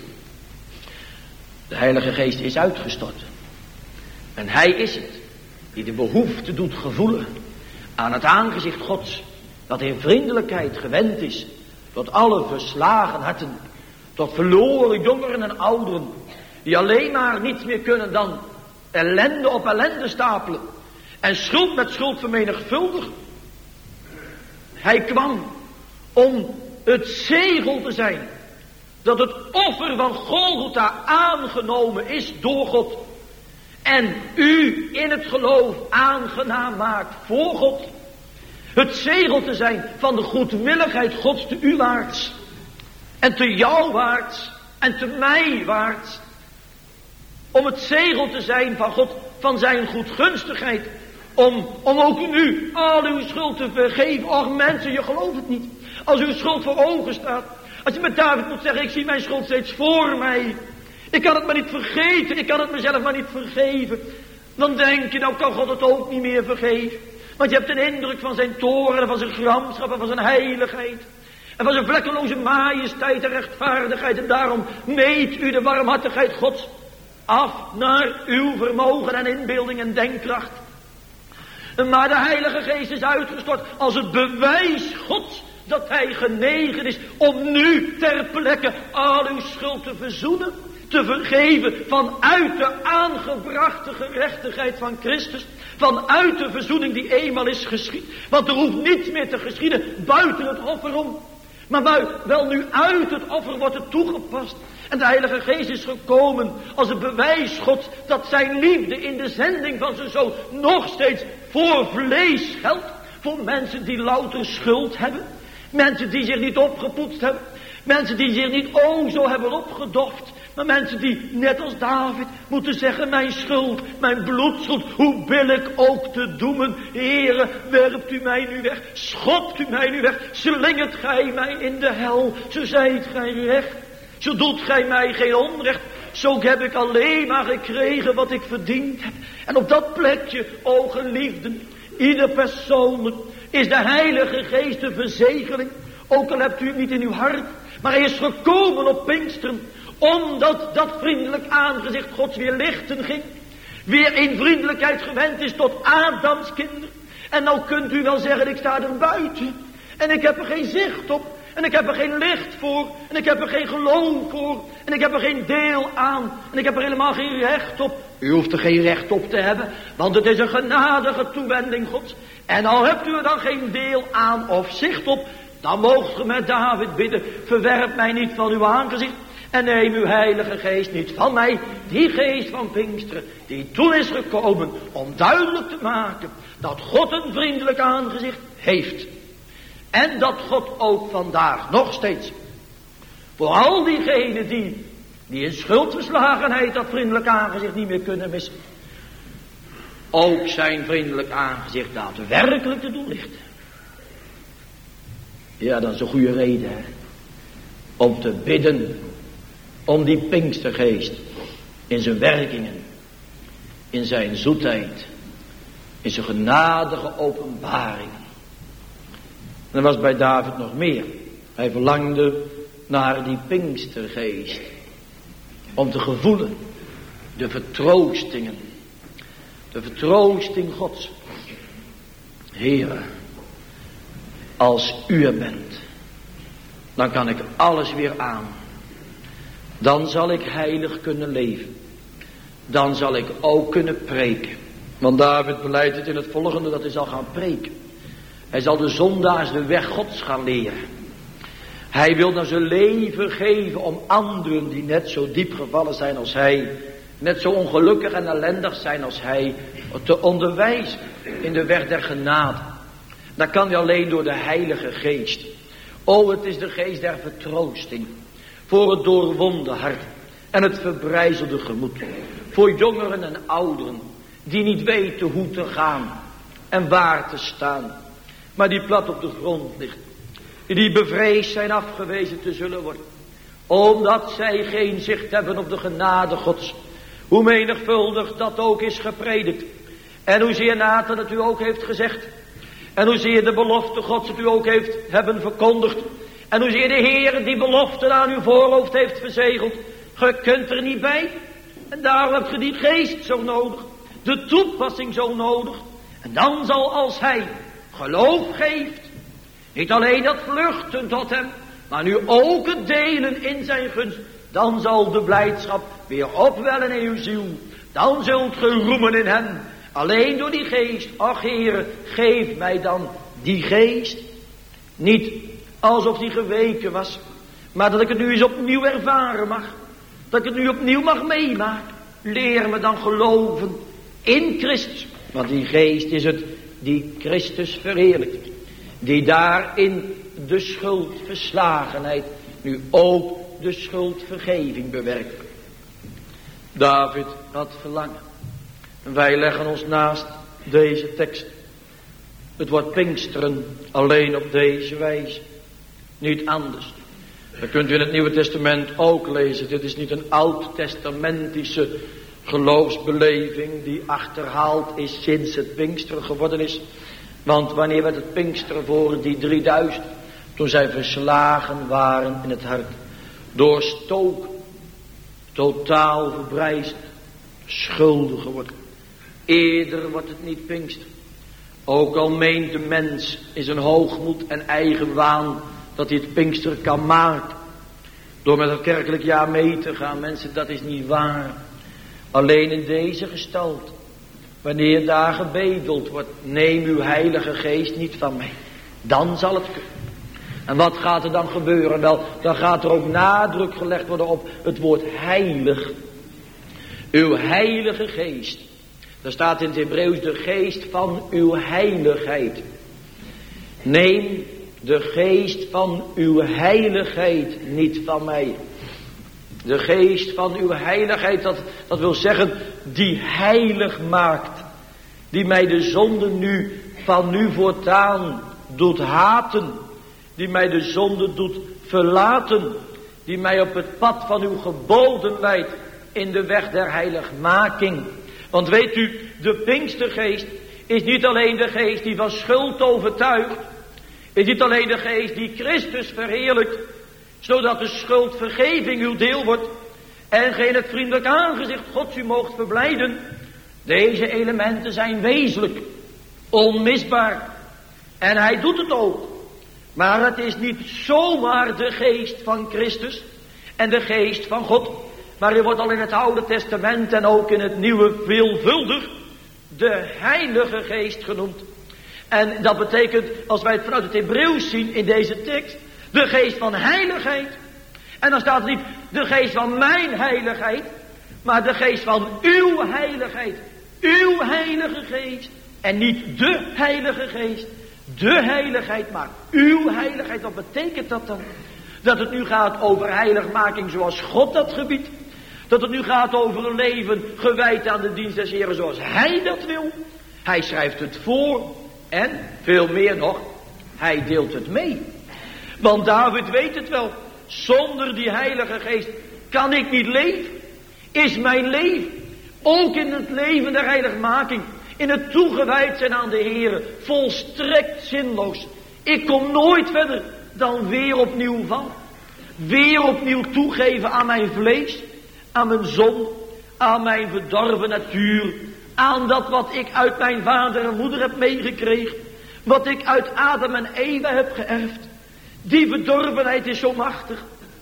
De Heilige Geest is uitgestort. En hij is het die de behoefte doet gevoelen aan het aangezicht Gods. Dat in vriendelijkheid gewend is tot alle verslagen harten. Tot verloren jongeren en ouderen. Die alleen maar niets meer kunnen dan ellende op ellende stapelen. En schuld met schuld vermenigvuldigen. Hij kwam om het zegel te zijn. Dat het offer van Golgotha aangenomen is door God. En u in het geloof aangenaam maakt voor God. Het zegel te zijn van de goedwilligheid Gods te u waarts. En te jou waarts. En te mij waarts. Om het zegel te zijn van God, van zijn goedgunstigheid. Om ook nu al uw schuld te vergeven. Och mensen, je gelooft het niet. Als uw schuld voor ogen staat. Als je met David moet zeggen, ik zie mijn schuld steeds voor mij. Ik kan het maar niet vergeten. Ik kan het mezelf maar niet vergeven. Dan denk je, nou kan God het ook niet meer vergeven. Want je hebt een indruk van zijn toorn en van zijn gramschap en van zijn heiligheid. En van zijn vlekkeloze majesteit en rechtvaardigheid. En daarom meet u de warmhartigheid Gods af naar uw vermogen en inbeelding en denkkracht. Maar de Heilige Geest is uitgestort als het bewijs Gods dat hij genegen is om nu ter plekke al uw schuld te verzoenen, te vergeven vanuit de aangebrachte gerechtigheid van Christus, vanuit de verzoening die eenmaal is geschied. Want er hoeft niets meer te geschieden buiten het offer om. Maar wel nu uit het offer wordt het toegepast. En de Heilige Geest is gekomen als het bewijs Gods dat zijn liefde in de zending van zijn Zoon nog steeds voor vlees geldt. Voor mensen die louter schuld hebben. Mensen die zich niet opgepoetst hebben. Mensen die zich niet zo hebben opgedoft. Maar mensen die, net als David, moeten zeggen, mijn schuld, mijn bloedschuld, hoe billijk ook te doemen. Heere, werpt u mij nu weg, schopt u mij nu weg, slingert gij mij in de hel, zo zijt gij recht. Zo doet gij mij geen onrecht, zo heb ik alleen maar gekregen wat ik verdiend heb. En op dat plekje, o geliefden, ieder persoonlijk, is de Heilige Geest de verzegeling. Ook al hebt u het niet in uw hart, maar hij is gekomen op Pinksteren, omdat dat vriendelijk aangezicht Gods weer lichten ging. Weer in vriendelijkheid gewend is tot Adams kinderen. En nou kunt u wel zeggen, ik sta er buiten. En ik heb er geen zicht op. En ik heb er geen licht voor. En ik heb er geen geloof voor. En ik heb er geen deel aan. En ik heb er helemaal geen recht op. U hoeft er geen recht op te hebben. Want het is een genadige toewending Gods. En al hebt u er dan geen deel aan of zicht op. Dan moogt u met David bidden. Verwerp mij niet van uw aangezicht. En neem uw Heilige Geest niet van mij. Die geest van Pinksteren. Die toen is gekomen om duidelijk te maken. Dat God een vriendelijk aangezicht heeft. En dat God ook vandaag nog steeds. Voor al diegenen die in schuldverslagenheid dat vriendelijk aangezicht niet meer kunnen missen. Ook zijn vriendelijk aangezicht daadwerkelijk te doen lichten. Ja, dat is een goede reden, hè? Om te bidden. Om die Pinkstergeest. In zijn werkingen. In zijn zoetheid. In zijn genadige openbaring. En er was bij David nog meer. Hij verlangde naar die Pinkstergeest. Om te gevoelen. De vertroostingen. De vertroosting Gods. Heere. Als u er bent. Dan kan ik alles weer aan. Dan zal ik heilig kunnen leven. Dan zal ik ook kunnen preken. Want David beleidt het in het volgende dat hij zal gaan preken. Hij zal de zondaars de weg Gods gaan leren. Hij wil dan zijn leven geven om anderen die net zo diep gevallen zijn als hij. Net zo ongelukkig en ellendig zijn als hij. Te onderwijzen in de weg der genade. Dat kan hij alleen door de Heilige Geest. O, het is de geest der vertroosting. Voor het doorwonde hart en het verbrijzelde gemoed. Voor jongeren en ouderen die niet weten hoe te gaan en waar te staan. Maar die plat op de grond ligt. Die bevreesd zijn afgewezen te zullen worden. Omdat zij geen zicht hebben op de genade Gods. Hoe menigvuldig dat ook is gepredikt. En hoezeer Nathan het u ook heeft gezegd. En hoezeer de belofte Gods het u ook hebben verkondigd. En hoezeer de Heer die belofte aan uw voorhoofd heeft verzegeld. Je kunt er niet bij. En daarom hebt je die geest zo nodig. De toepassing zo nodig. En dan zal als hij geloof geeft. Niet alleen dat vluchten tot hem. Maar nu ook het delen in zijn gunst. Dan zal de blijdschap weer opwellen in uw ziel. Dan zult ge roemen in hem. Alleen door die geest. Ach Heere, geef mij dan die geest. Niet alsof die geweken was. Maar dat ik het nu eens opnieuw ervaren mag. Dat ik het nu opnieuw mag meemaken. Leer me dan geloven in Christus. Want die geest is het die Christus verheerlijkt. Die daarin de schuldverslagenheid nu ook de schuldvergeving bewerkt. David had verlangen. Wij leggen ons naast deze tekst. Het wordt Pinksteren alleen op deze wijze. Niet anders. Dat kunt u in het Nieuwe Testament ook lezen. Dit is niet een oud-testamentische geloofsbeleving die achterhaald is sinds het Pinksteren geworden is. Want wanneer werd het Pinksteren voor die 3000? Toen zij verslagen waren in het hart. Doorstoken. Totaal verbrijzeld. Schuldig geworden. Eerder wordt het niet Pinksteren. Ook al meent de mens in zijn hoogmoed en eigen waan dat hij het Pinksteren kan maken. Door met het kerkelijk jaar mee te gaan. Mensen, dat is niet waar. Alleen in deze gestalte. Wanneer daar gebedeld wordt. Neem uw Heilige Geest niet van mij. Dan zal het kunnen. En wat gaat er dan gebeuren? Wel, dan gaat er ook nadruk gelegd worden op het woord heilig. Uw Heilige Geest. Daar staat in het Hebreeuws de geest van uw heiligheid. Neem de geest van uw heiligheid niet van mij. De geest van uw heiligheid, dat wil zeggen die heilig maakt. Die mij de zonde nu van nu voortaan doet haten. Die mij de zonde doet verlaten. Die mij op het pad van uw geboden leidt. In de weg der heiligmaking. Want weet u, de Pinkstergeest is niet alleen de geest die van schuld overtuigt. Is niet alleen de geest die Christus verheerlijkt. Zodat de schuldvergeving uw deel wordt. En geen het vriendelijk aangezicht Gods u moogt verblijden. Deze elementen zijn wezenlijk. Onmisbaar. En hij doet het ook. Maar het is niet zomaar de geest van Christus. En de geest van God. Maar hij wordt al in het Oude Testament en ook in het Nieuwe veelvuldig de Heilige Geest genoemd. En dat betekent, als wij het vanuit het Hebreeuws zien in deze tekst, de geest van heiligheid. En dan staat er niet de geest van mijn heiligheid, maar de geest van uw heiligheid. Uw Heilige Geest. En niet de Heilige Geest. De heiligheid, maar uw heiligheid. Wat betekent dat dan? Dat het nu gaat over heiligmaking zoals God dat gebiedt. Dat het nu gaat over een leven gewijd aan de dienst des Heren zoals Hij dat wil. Hij schrijft het voor. En, veel meer nog, Hij deelt het mee. Want David weet het wel. Zonder die Heilige Geest kan ik niet leven. Is mijn leven, ook in het leven der heiligmaking, in het toegewijd zijn aan de Heere, volstrekt zinloos. Ik kom nooit verder dan weer opnieuw vallen. Weer opnieuw toegeven aan mijn vlees, aan mijn zonde, aan mijn verdorven natuur, aan dat wat ik uit mijn vader en moeder heb meegekregen, wat ik uit Adam en Eva heb geërfd. Die verdorvenheid is zo machtig.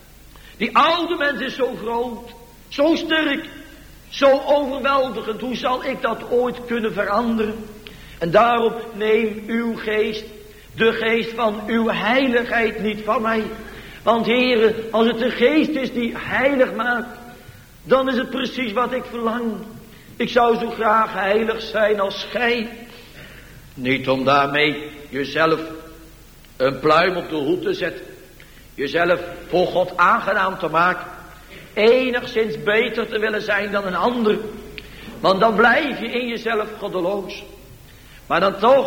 Die oude mens is zo groot, zo sterk, zo overweldigend. Hoe zal ik dat ooit kunnen veranderen? En daarom neem uw geest, de geest van uw heiligheid niet van mij. Want Heere, als het de geest is die heilig maakt, dan is het precies wat ik verlang. Ik zou zo graag heilig zijn als gij. Niet om daarmee jezelf een pluim op de hoed te zetten. Jezelf voor God aangenaam te maken. Enigszins beter te willen zijn dan een ander. Want dan blijf je in jezelf goddeloos. Maar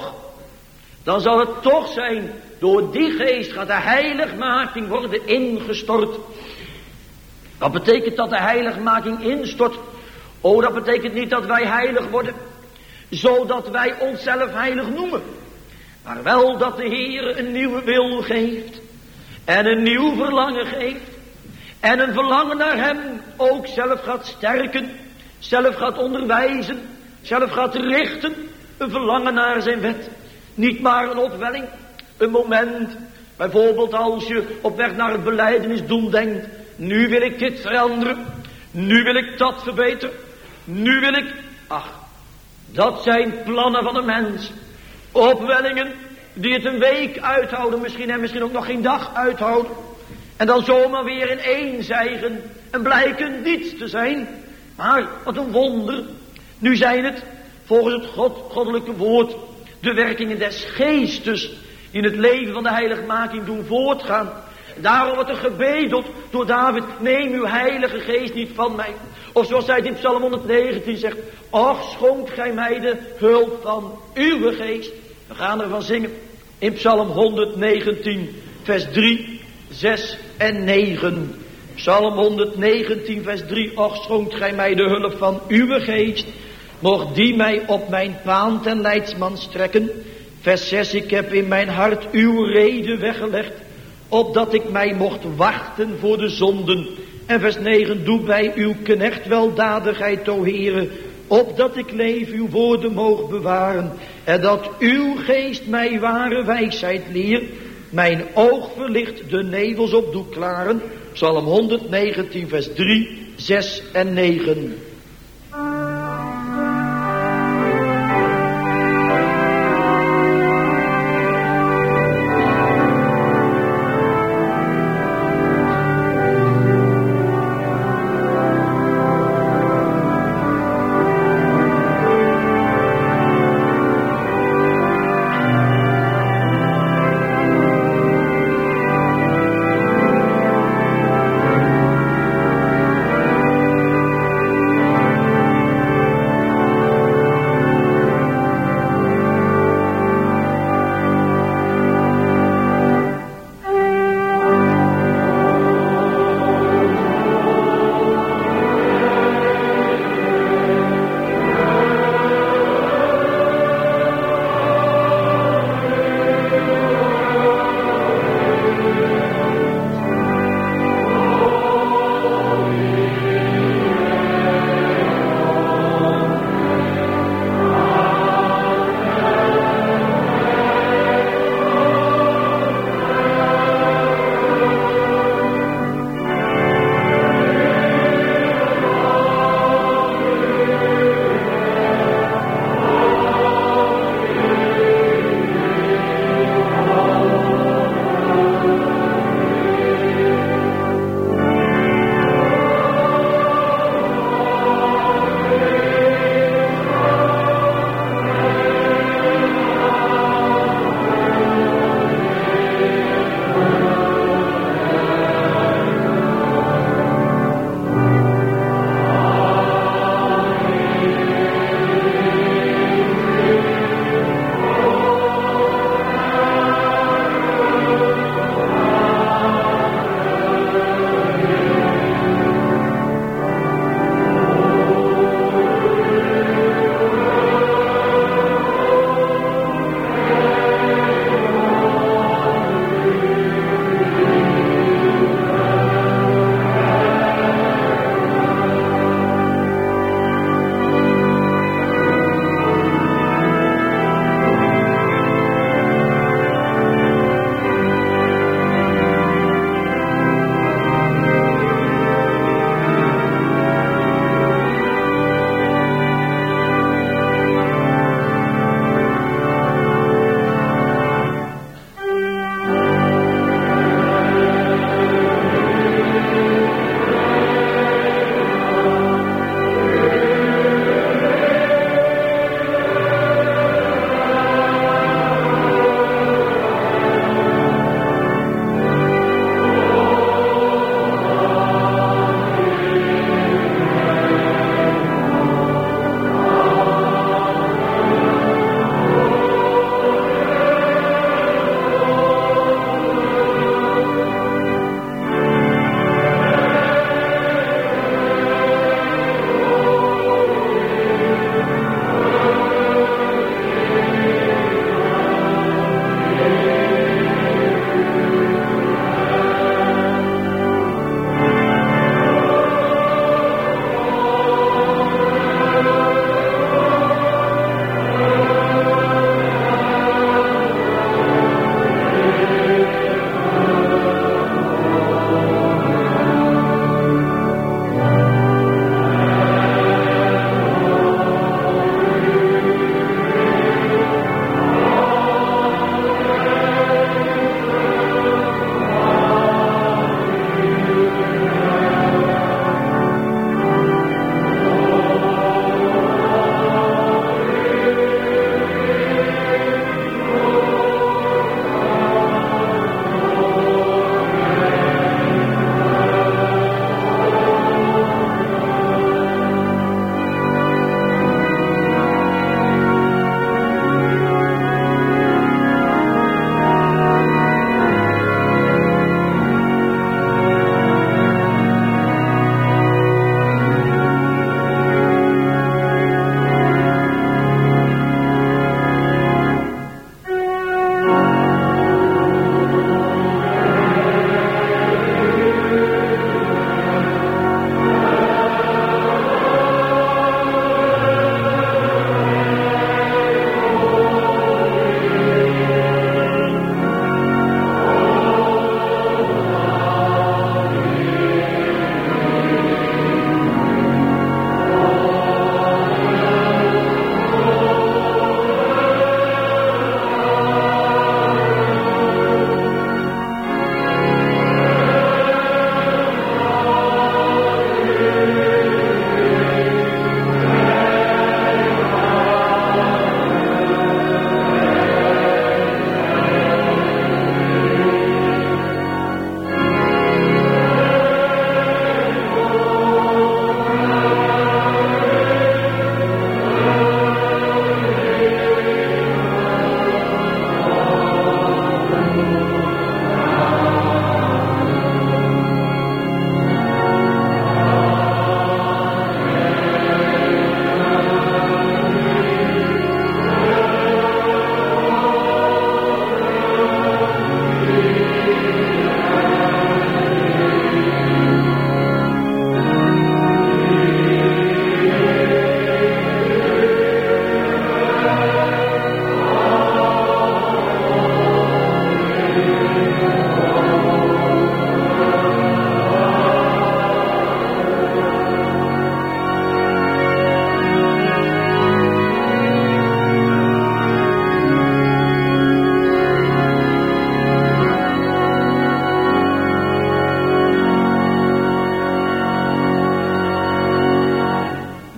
dan zal het toch zijn, door die geest gaat de heiligmaking worden ingestort. Wat betekent dat de heiligmaking instort? Oh, dat betekent niet dat wij heilig worden, zodat wij onszelf heilig noemen. Maar wel dat de Heer een nieuwe wil geeft. En een nieuw verlangen geeft. En een verlangen naar hem ook zelf gaat sterken. Zelf gaat onderwijzen. Zelf gaat richten. Een verlangen naar zijn wet. Niet maar een opwelling. Een moment. Bijvoorbeeld als je op weg naar het belijdenisdoel denkt. Nu wil ik dit veranderen. Nu wil ik dat verbeteren. Nu wil ik... Ach, dat zijn plannen van een mens. Opwellingen die het een week uithouden. Misschien en misschien ook nog geen dag uithouden. En dan zomaar weer ineenzijgen. En blijken niets te zijn. Maar wat een wonder. Nu zijn het volgens het goddelijke woord de werkingen des geestes die in het leven van de heiligmaking doen voortgaan. Daarom wordt er gebedeld door David: neem uw heilige geest niet van mij. Of zoals hij het in Psalm 119 zegt: och, schonk gij mij de hulp van uw geest. We gaan ervan zingen in Psalm 119 vers 3, 6 en 9. Psalm 119 vers 3. Och, schonk gij mij de hulp van uw geest, mocht die mij op mijn paan ten leidsman strekken. Vers 6. Ik heb in mijn hart uw reden weggelegd, opdat ik mij mocht wachten voor de zonden. En vers 9. Doe bij uw knecht weldadigheid, o Heere, opdat ik leef uw woorden moog bewaren. En dat uw geest mij ware wijsheid leer, mijn oog verlicht, de nevels op doet klaren. Psalm 119 vers 3, 6 en 9.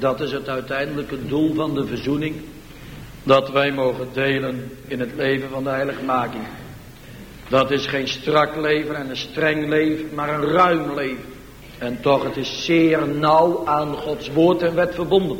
dat is het uiteindelijke doel van de verzoening. Dat wij mogen delen in het leven van de heiligmaking. Dat is geen strak leven en een streng leven, maar een ruim leven. En toch, het is zeer nauw aan Gods woord en wet verbonden.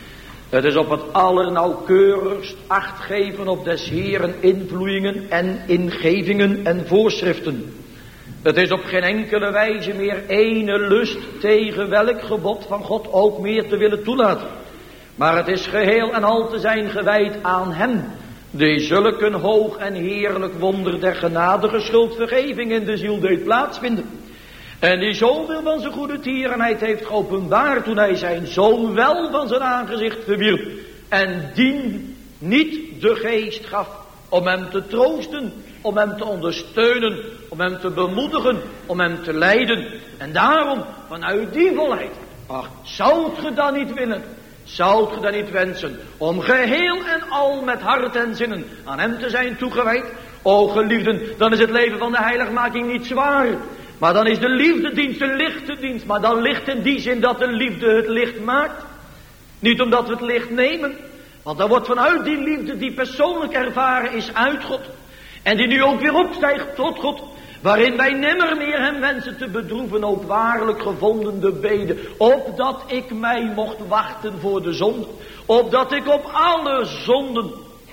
Het is op het allernauwkeurigst acht geven op des Heeren invloeiingen en ingevingen en voorschriften. Het is op geen enkele wijze meer ene lust tegen welk gebod van God ook meer te willen toelaten. Maar het is geheel en al te zijn gewijd aan hem, die zulk een hoog en heerlijk wonder der genadige schuldvergeving in de ziel deed plaatsvinden. En die zoveel van zijn goede tierenheid heeft geopenbaard toen hij zijn zoon wel van zijn aangezicht verwierp. En die niet de geest gaf om hem te troosten, om hem te ondersteunen, om hem te bemoedigen, om hem te leiden. En daarom, vanuit die volheid, ach, zoudt ge dan niet willen, zoudt ge dan niet wensen, om geheel en al met hart en zinnen aan hem te zijn toegewijd? O geliefden, dan is het leven van de heiligmaking niet zwaar. Maar dan is de liefdedienst een lichte dienst. Maar dan licht in die zin dat de liefde het licht maakt. Niet omdat we het licht nemen. Want dan wordt vanuit die liefde die persoonlijk ervaren is uit God. En die nu ook weer opstijgt tot God. Waarin wij nimmer meer hem wensen te bedroeven. Ook waarlijk gevonden de bede. Opdat ik mij mocht wachten voor de zonde. Opdat ik op alle zonden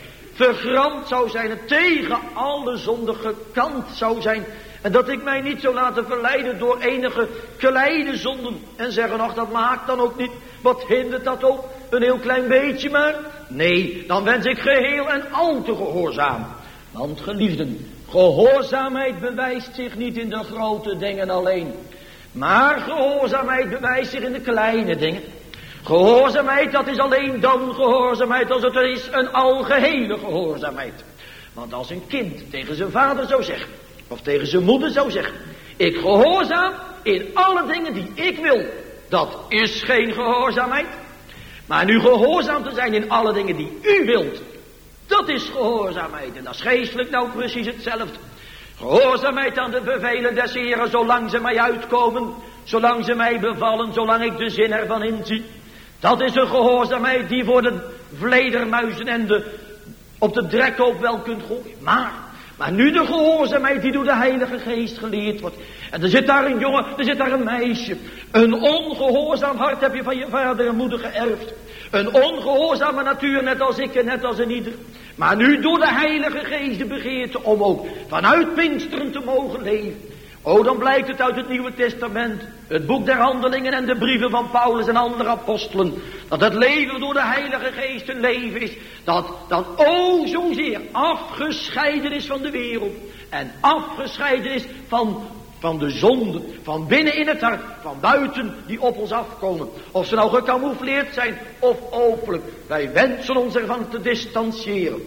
vergramd zou zijn. En tegen alle zonden gekant zou zijn. En dat ik mij niet zou laten verleiden door enige kleine zonden. En zeggen, ach, dat maakt dan ook niet. Wat hindert dat ook? Een heel klein beetje maar. Nee, dan wens ik geheel en al te gehoorzaam. Want geliefden, gehoorzaamheid bewijst zich niet in de grote dingen alleen. Maar gehoorzaamheid bewijst zich in de kleine dingen. Gehoorzaamheid, dat is alleen dan gehoorzaamheid als het er is een algehele gehoorzaamheid. Want als een kind tegen zijn vader zou zeggen, of tegen zijn moeder zou zeggen, ik gehoorzaam in alle dingen die ik wil. Dat is geen gehoorzaamheid. Maar nu gehoorzaam te zijn in alle dingen die u wilt. Dat is gehoorzaamheid. En dat is geestelijk nou precies hetzelfde. Gehoorzaamheid aan de bevelen des Heren, zolang ze mij uitkomen. Zolang ze mij bevallen, zolang ik de zin ervan inzie. Dat is een gehoorzaamheid die voor de vledermuizen en op de drekkoop wel kunt gooien. Maar nu de gehoorzaamheid die door de Heilige Geest geleerd wordt. En er zit daar een jongen, er zit daar een meisje. Een ongehoorzaam hart heb je van je vader en moeder geërfd. Een ongehoorzame natuur, net als ik en net als een ieder. Maar nu door de Heilige Geest de begeerte om ook vanuit Pinksteren te mogen leven. O, dan blijkt het uit het Nieuwe Testament, het boek der Handelingen en de brieven van Paulus en andere apostelen, dat het leven door de Heilige Geest een leven is, dat o zozeer afgescheiden is van de wereld en afgescheiden is van de zonde, van binnen in het hart, van buiten die op ons afkomen. Of ze nou gecamoufleerd zijn of openlijk, wij wensen ons ervan te distancieren.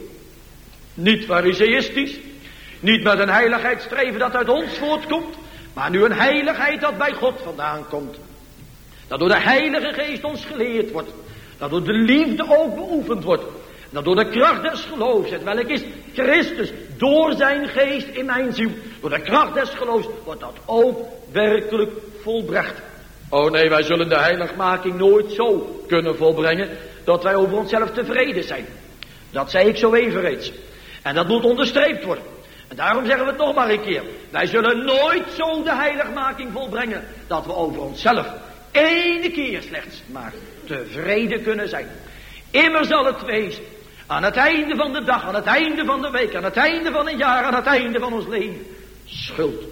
Niet fariseïstisch, niet met een heiligheidstreven dat uit ons voortkomt, maar nu een heiligheid dat bij God vandaan komt. Dat door de Heilige Geest ons geleerd wordt. Dat door de liefde ook beoefend wordt. Dat door de kracht des geloofs, het welk is Christus, door zijn geest in mijn ziel. Door de kracht des geloofs wordt dat ook werkelijk volbracht. Oh nee, wij zullen de heiligmaking nooit zo kunnen volbrengen dat wij over onszelf tevreden zijn. Dat zei ik zo even reeds. En dat moet onderstreept worden. En daarom zeggen we het nog maar een keer. Wij zullen nooit zo de heiligmaking volbrengen dat we over onszelf ene keer slechts maar tevreden kunnen zijn. Immer zal het wezen. Aan het einde van de dag, aan het einde van de week, aan het einde van een jaar, aan het einde van ons leven. Schuld.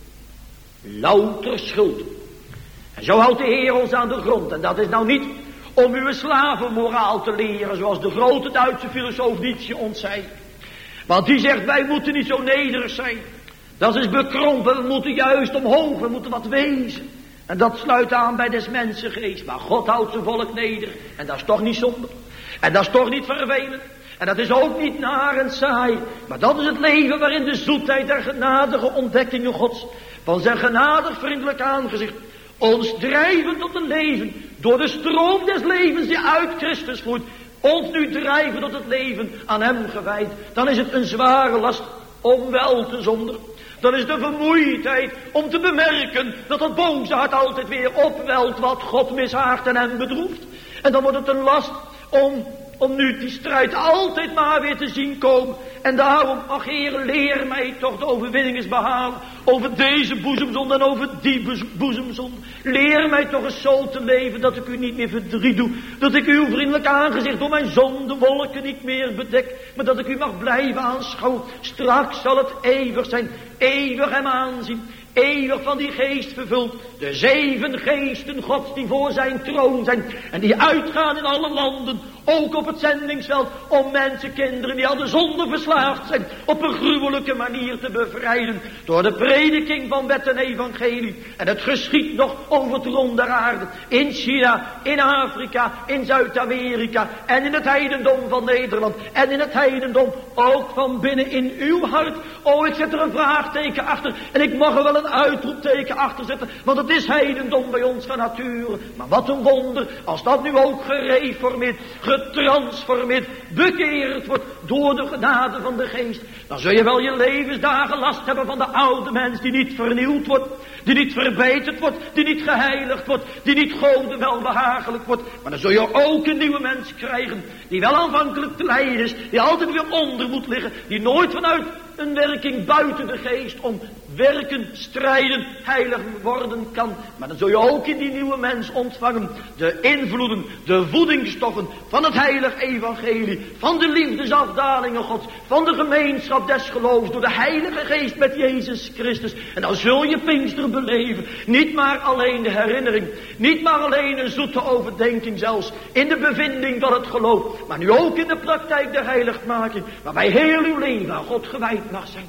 Louter schuld. En zo houdt de Heer ons aan de grond. En dat is nou niet om uw slavenmoraal te leren, zoals de grote Duitse filosoof Nietzsche ons zei. Want die zegt, wij moeten niet zo nederig zijn. Dat is bekrompen, we moeten juist omhoog, we moeten wat wezen. En dat sluit aan bij des mensengeest. Maar God houdt zijn volk nederig. En dat is toch niet zonde. En dat is toch niet vervelend. En dat is ook niet naar en saai. Maar dat is het leven waarin de zoetheid der genadige ontdekkingen Gods, van zijn genadig vriendelijk aangezicht, ons drijven tot een leven, door de stroom des levens die uit Christus vloeit, ons nu drijven tot het leven aan hem gewijd. Dan is het een zware last om wel te zondigen. Dan is de vermoeidheid om te bemerken dat het boze hart altijd weer opwelt wat God mishaagt en hem bedroeft. En dan wordt het een last om nu die strijd altijd maar weer te zien komen. En daarom, ach Heer, leer mij toch de overwinning eens behalen. Over deze boezemzonde en over die boezemzonde. Leer mij toch eens zo te leven dat ik u niet meer verdriet doe. Dat ik uw vriendelijk aangezicht door mijn zondewolken niet meer bedek. Maar dat ik u mag blijven aanschouwen. Straks zal het eeuwig zijn. Eeuwig hem aanzien. Eeuwig van die geest vervuld. De 7 geesten Gods die voor zijn troon zijn. En die uitgaan in alle landen. Ook op het zendingsveld. Om mensenkinderen die al de zonde verslaafd zijn. Op een gruwelijke manier te bevrijden. Door de prediking van wet en evangelie. En het geschiedt nog over het rond der aarde. In China, in Afrika, in Zuid-Amerika. En in het heidendom van Nederland. En in het heidendom ook van binnen in uw hart. Oh, ik zet er een vraagteken achter. En ik mag er wel een uitroepteken achter zetten. Want het is heidendom bij ons van nature. Maar wat een wonder. Als dat nu ook gereformeerd, getransformeerd, bekeerd wordt door de genade van de geest. Dan zul je wel je levensdagen last hebben van de oude mens die niet vernieuwd wordt. Die niet verbeterd wordt. Die niet geheiligd wordt. Die niet Gode welbehagelijk wordt. Maar dan zul je ook een nieuwe mens krijgen. Die wel aanvankelijk te lijden is. Die altijd weer onder moet liggen. Die nooit vanuit een werking buiten de geest om werken, strijden, heilig worden kan. Maar dan zul je ook in die nieuwe mens ontvangen de invloeden, de voedingsstoffen van het heilig evangelie, van de liefdesafdalingen Gods, van de gemeenschap des geloofs door de heilige geest met Jezus Christus. En dan zul je Pinkster beleven. Niet maar alleen de herinnering, niet maar alleen een zoete overdenking zelfs, in de bevinding van het geloof, maar nu ook in de praktijk der heiligmaking, waarbij heel uw leven aan God gewijd mag zijn.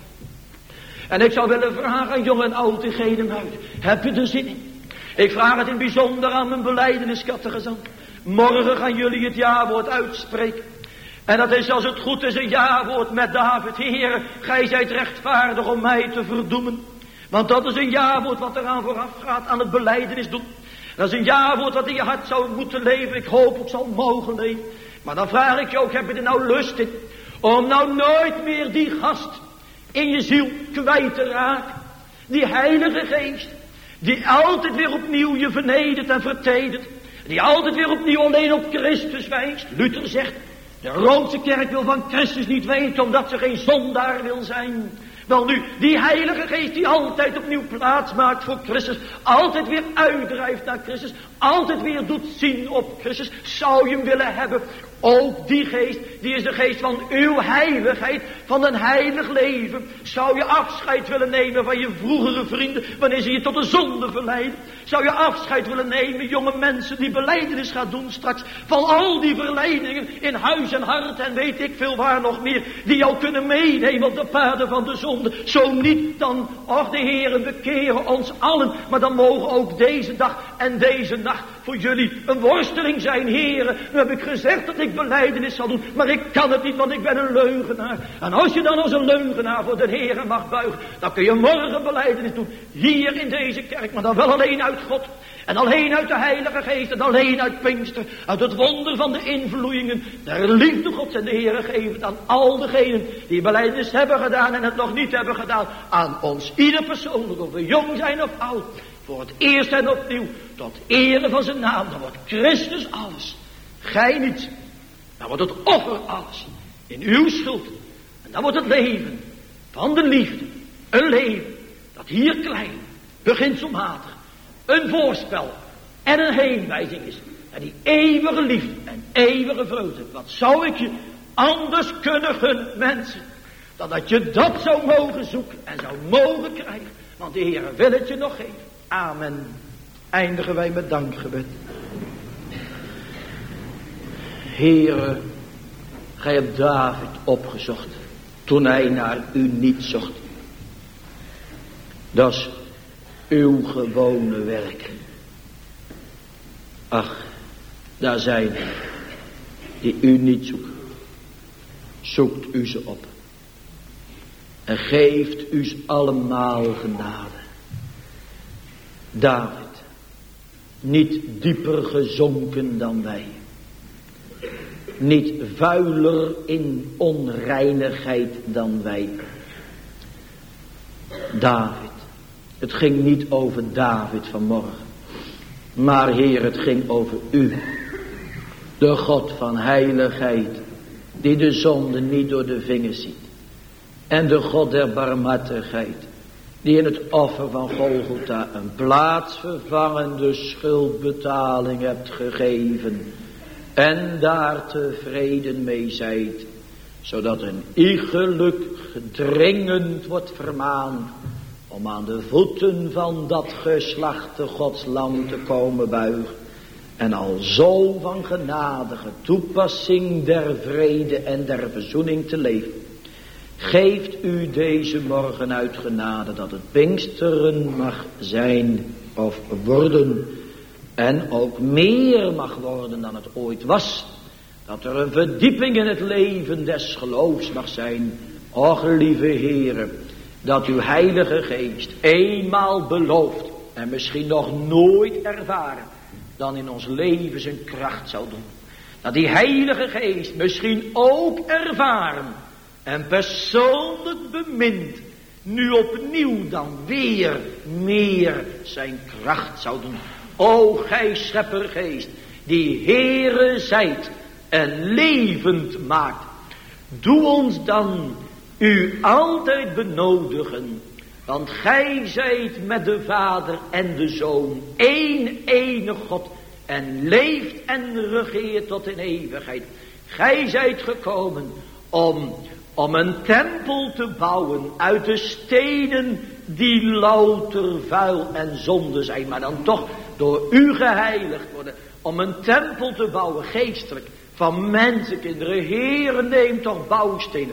En ik zou willen vragen aan jong en oud in Gedenhuis. Heb je er zin in? Ik vraag het in bijzonder aan mijn belijdenisscatechizant. Morgen gaan jullie het jawoord uitspreken. En dat is als het goed is een jawoord met David. Heere, gij zijt rechtvaardig om mij te verdoemen. Want dat is een jawoord wat eraan vooraf gaat aan het belijdenis doen. Dat is een jawoord wat in je hart zou moeten leven. Ik hoop ik zal mogen leven. Maar dan vraag ik je ook, heb je er nou lust in? Om nou nooit meer die gast in je ziel kwijt te raken. Die heilige geest. Die altijd weer opnieuw je vernedert en vertedert. Die altijd weer opnieuw alleen op Christus wijst. Luther zegt, de Roomse kerk wil van Christus niet weten omdat ze geen zondaar wil zijn. Wel nu, die heilige geest die altijd opnieuw plaats maakt voor Christus. Altijd weer uitdrijft naar Christus. Altijd weer doet zien op Christus. Zou je hem willen hebben? Ook die geest, die is de geest van uw heiligheid, van een heilig leven. Zou je afscheid willen nemen van je vroegere vrienden, wanneer ze je tot de zonde verleiden? Zou je afscheid willen nemen, jonge mensen die belijdenis gaan doen straks, van al die verleidingen in huis en hart en weet ik veel waar nog meer, die jou kunnen meenemen op de paden van de zonde. Zo niet, dan, och de Heere, bekeren ons allen, maar dan mogen ook deze dag en deze nacht voor jullie een worsteling zijn, Heere. Nu heb ik gezegd dat ik belijdenis zal doen, maar ik kan het niet, want ik ben een leugenaar. En als je dan als een leugenaar voor de Heere mag buigen, dan kun je morgen belijdenis doen, hier in deze kerk, maar dan wel alleen uit God. En alleen uit de Heilige Geest en alleen uit Pinkster, uit het wonder van de invloeiingen der liefde Gods en de Heere geeft aan al degenen die belijdenis hebben gedaan en het nog niet hebben gedaan. Aan ons ieder persoonlijk, of we jong zijn of oud, voor het eerst en opnieuw, tot ere van zijn naam. Dan wordt Christus alles, gij niet. Dan wordt het offer alles, in uw schuld. En dan wordt het leven van de liefde, een leven dat hier klein, beginselmatig, een voorspel en een heenwijzing is. En die eeuwige liefde en eeuwige vreugde. Wat zou ik je anders kunnen gunnen, mensen, dan dat je dat zou mogen zoeken en zou mogen krijgen. Want de Heer wil het je nog geven. Amen. Eindigen wij met dankgebed. Heere, gij hebt David opgezocht toen hij naar u niet zocht. Dat is uw gewone werk. Ach, daar zijn er die u niet zoeken. Zoekt u ze op. En geeft u ze allemaal genade. David, niet dieper gezonken dan wij. Niet vuiler in onreinigheid dan wij. David. Het ging niet over David vanmorgen. Maar Heer, het ging over u. De God van heiligheid, die de zonde niet door de vingers ziet. En de God der barmhartigheid, die in het offer van Golgotha een plaatsvervangende schuldbetaling hebt gegeven. En daar tevreden mee zijt, zodat een iegelijk dringend wordt vermaand om aan de voeten van dat geslachte Godslam te komen buigen. En al zo van genadige toepassing der vrede en der verzoening te leven. Geeft u deze morgen uit genade dat het Pinksteren mag zijn of worden. En ook meer mag worden dan het ooit was. Dat er een verdieping in het leven des geloofs mag zijn. Och lieve Heere, dat uw Heilige Geest eenmaal belooft en misschien nog nooit ervaren, dan in ons leven zijn kracht zou doen. Dat die Heilige Geest misschien ook ervaren en persoonlijk bemind, nu opnieuw dan weer meer zijn kracht zou doen. O gij scheppergeest, die Heere zijt en levend maakt, doe ons dan u altijd benodigen, want gij zijt met de Vader en de Zoon één enige God en leeft en regeert tot in eeuwigheid. Gij zijt gekomen om een tempel te bouwen uit de stenen die louter vuil en zonde zijn, maar dan toch door u geheiligd worden. Om een tempel te bouwen geestelijk van mensenkinderen. Heere, neem toch bouwstenen.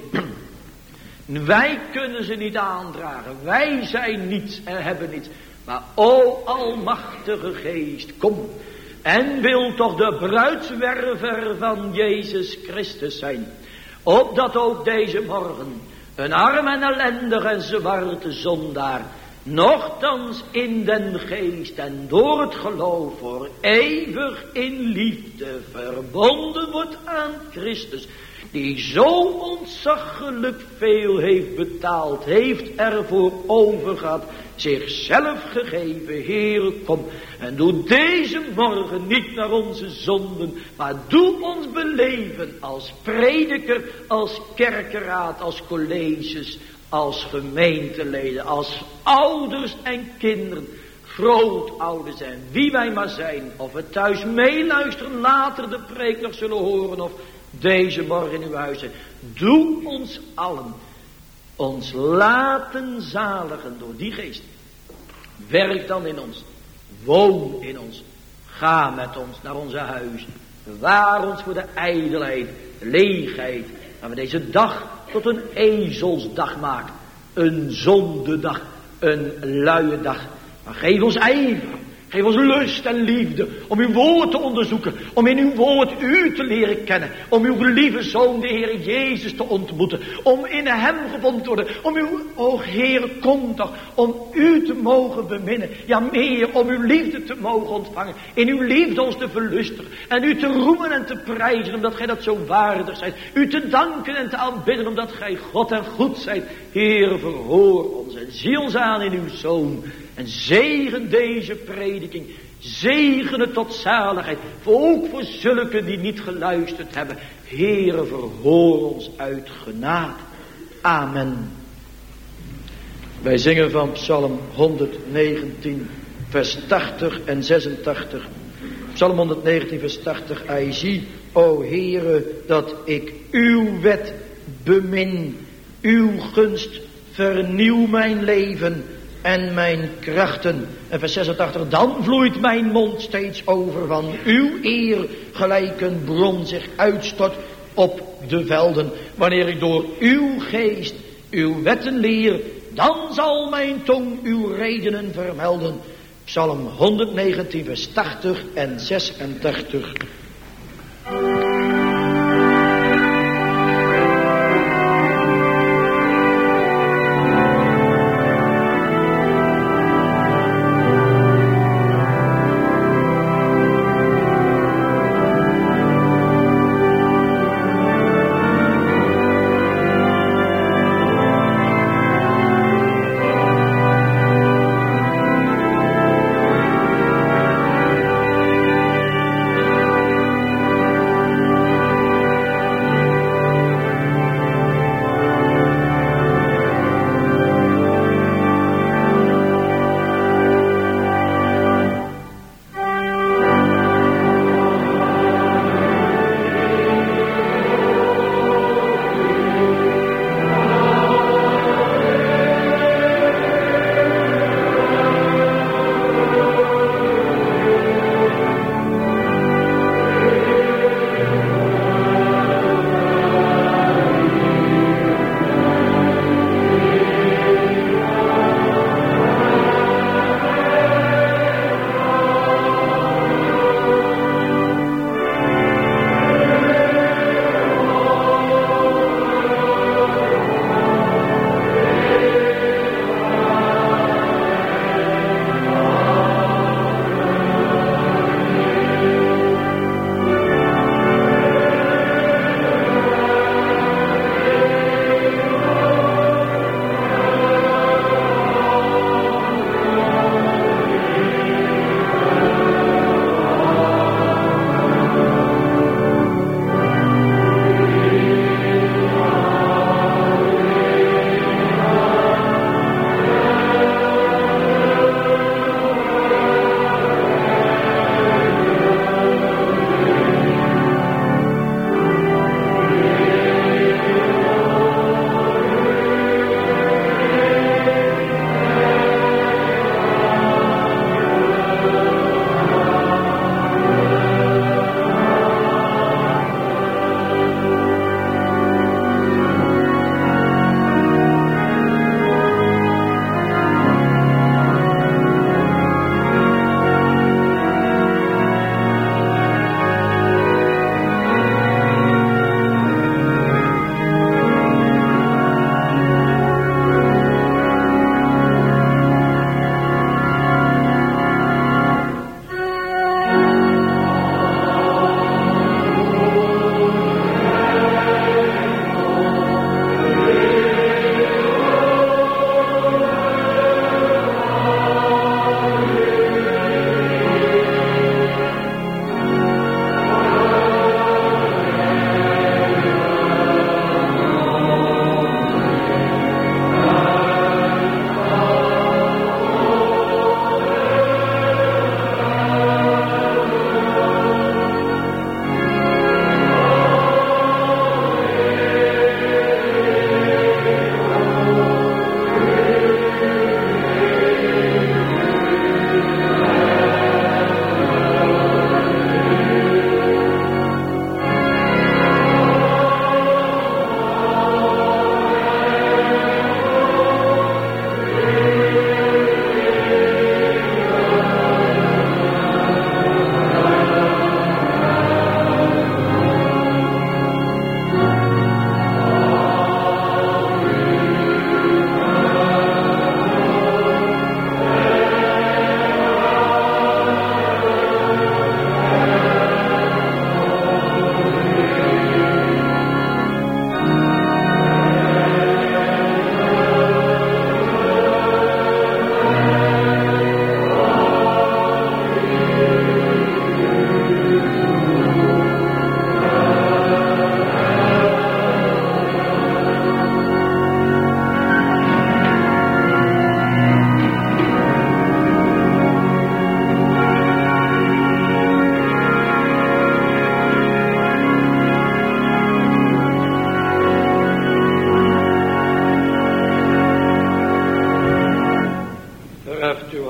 Wij kunnen ze niet aandragen. Wij zijn niets en hebben niets. Maar o almachtige Geest, kom. En wil toch de bruidswerver van Jezus Christus zijn. Opdat ook deze morgen een arm en ellendig en zwarte zondaar nochtans in den geest en door het geloof voor eeuwig in liefde verbonden wordt aan Christus, die zo ontzaglijk veel heeft betaald, heeft ervoor overgehad, zichzelf gegeven. Heere, kom en doe deze morgen niet naar onze zonden, maar doe ons beleven als prediker, als kerkeraad, als colleges, als gemeenteleden, als ouders en kinderen, grootouders en wie wij maar zijn, of we thuis meeluisteren, later de preek nog zullen horen, of deze morgen in uw huis zijn. Doe ons allen, ons laten zaligen door die Geest. Werk dan in ons, woon in ons, ga met ons naar onze huizen, bewaar ons voor de ijdelheid, de leegheid, dat we deze dag tot een ezelsdag maken, een zondedag, een luie dag. Maar geef ons ijver, geef ons lust en liefde om uw woord te onderzoeken, om in uw woord u te leren kennen, om uw lieve Zoon, de Heer Jezus, te ontmoeten, om in hem gevonden te worden, om uw, o Heer, kom toch, om u te mogen beminnen, ja meer, om uw liefde te mogen ontvangen, in uw liefde ons te verlustigen, en u te roemen en te prijzen, omdat gij dat zo waardig zijt, u te danken en te aanbidden, omdat gij God en goed zijt. Heer, verhoor ons en zie ons aan in uw Zoon, en zegen deze prediking, zegen het tot zaligheid, ook voor zulke die niet geluisterd hebben. Heere, verhoor ons uit genade. Amen. Wij zingen van Psalm 119, vers 80 en 86. Psalm 119, vers 80. I zie, o Heere, dat ik uw wet bemin, uw gunst vernieuw mijn leven en mijn krachten. En vers 86, dan vloeit mijn mond steeds over van uw eer, gelijk een bron zich uitstort op de velden. Wanneer ik door uw geest uw wetten leer, dan zal mijn tong uw redenen vermelden. Psalm 119, vers 80 en 86.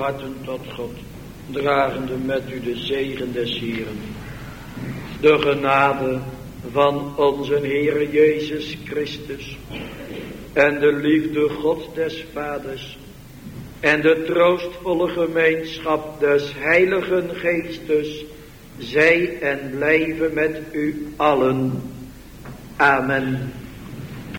harten tot God, dragende met u de zegen des Heeren. De genade van onze Heere Jezus Christus en de liefde God des Vaders en de troostvolle gemeenschap des Heiligen Geestes zij en blijven met u allen. Amen.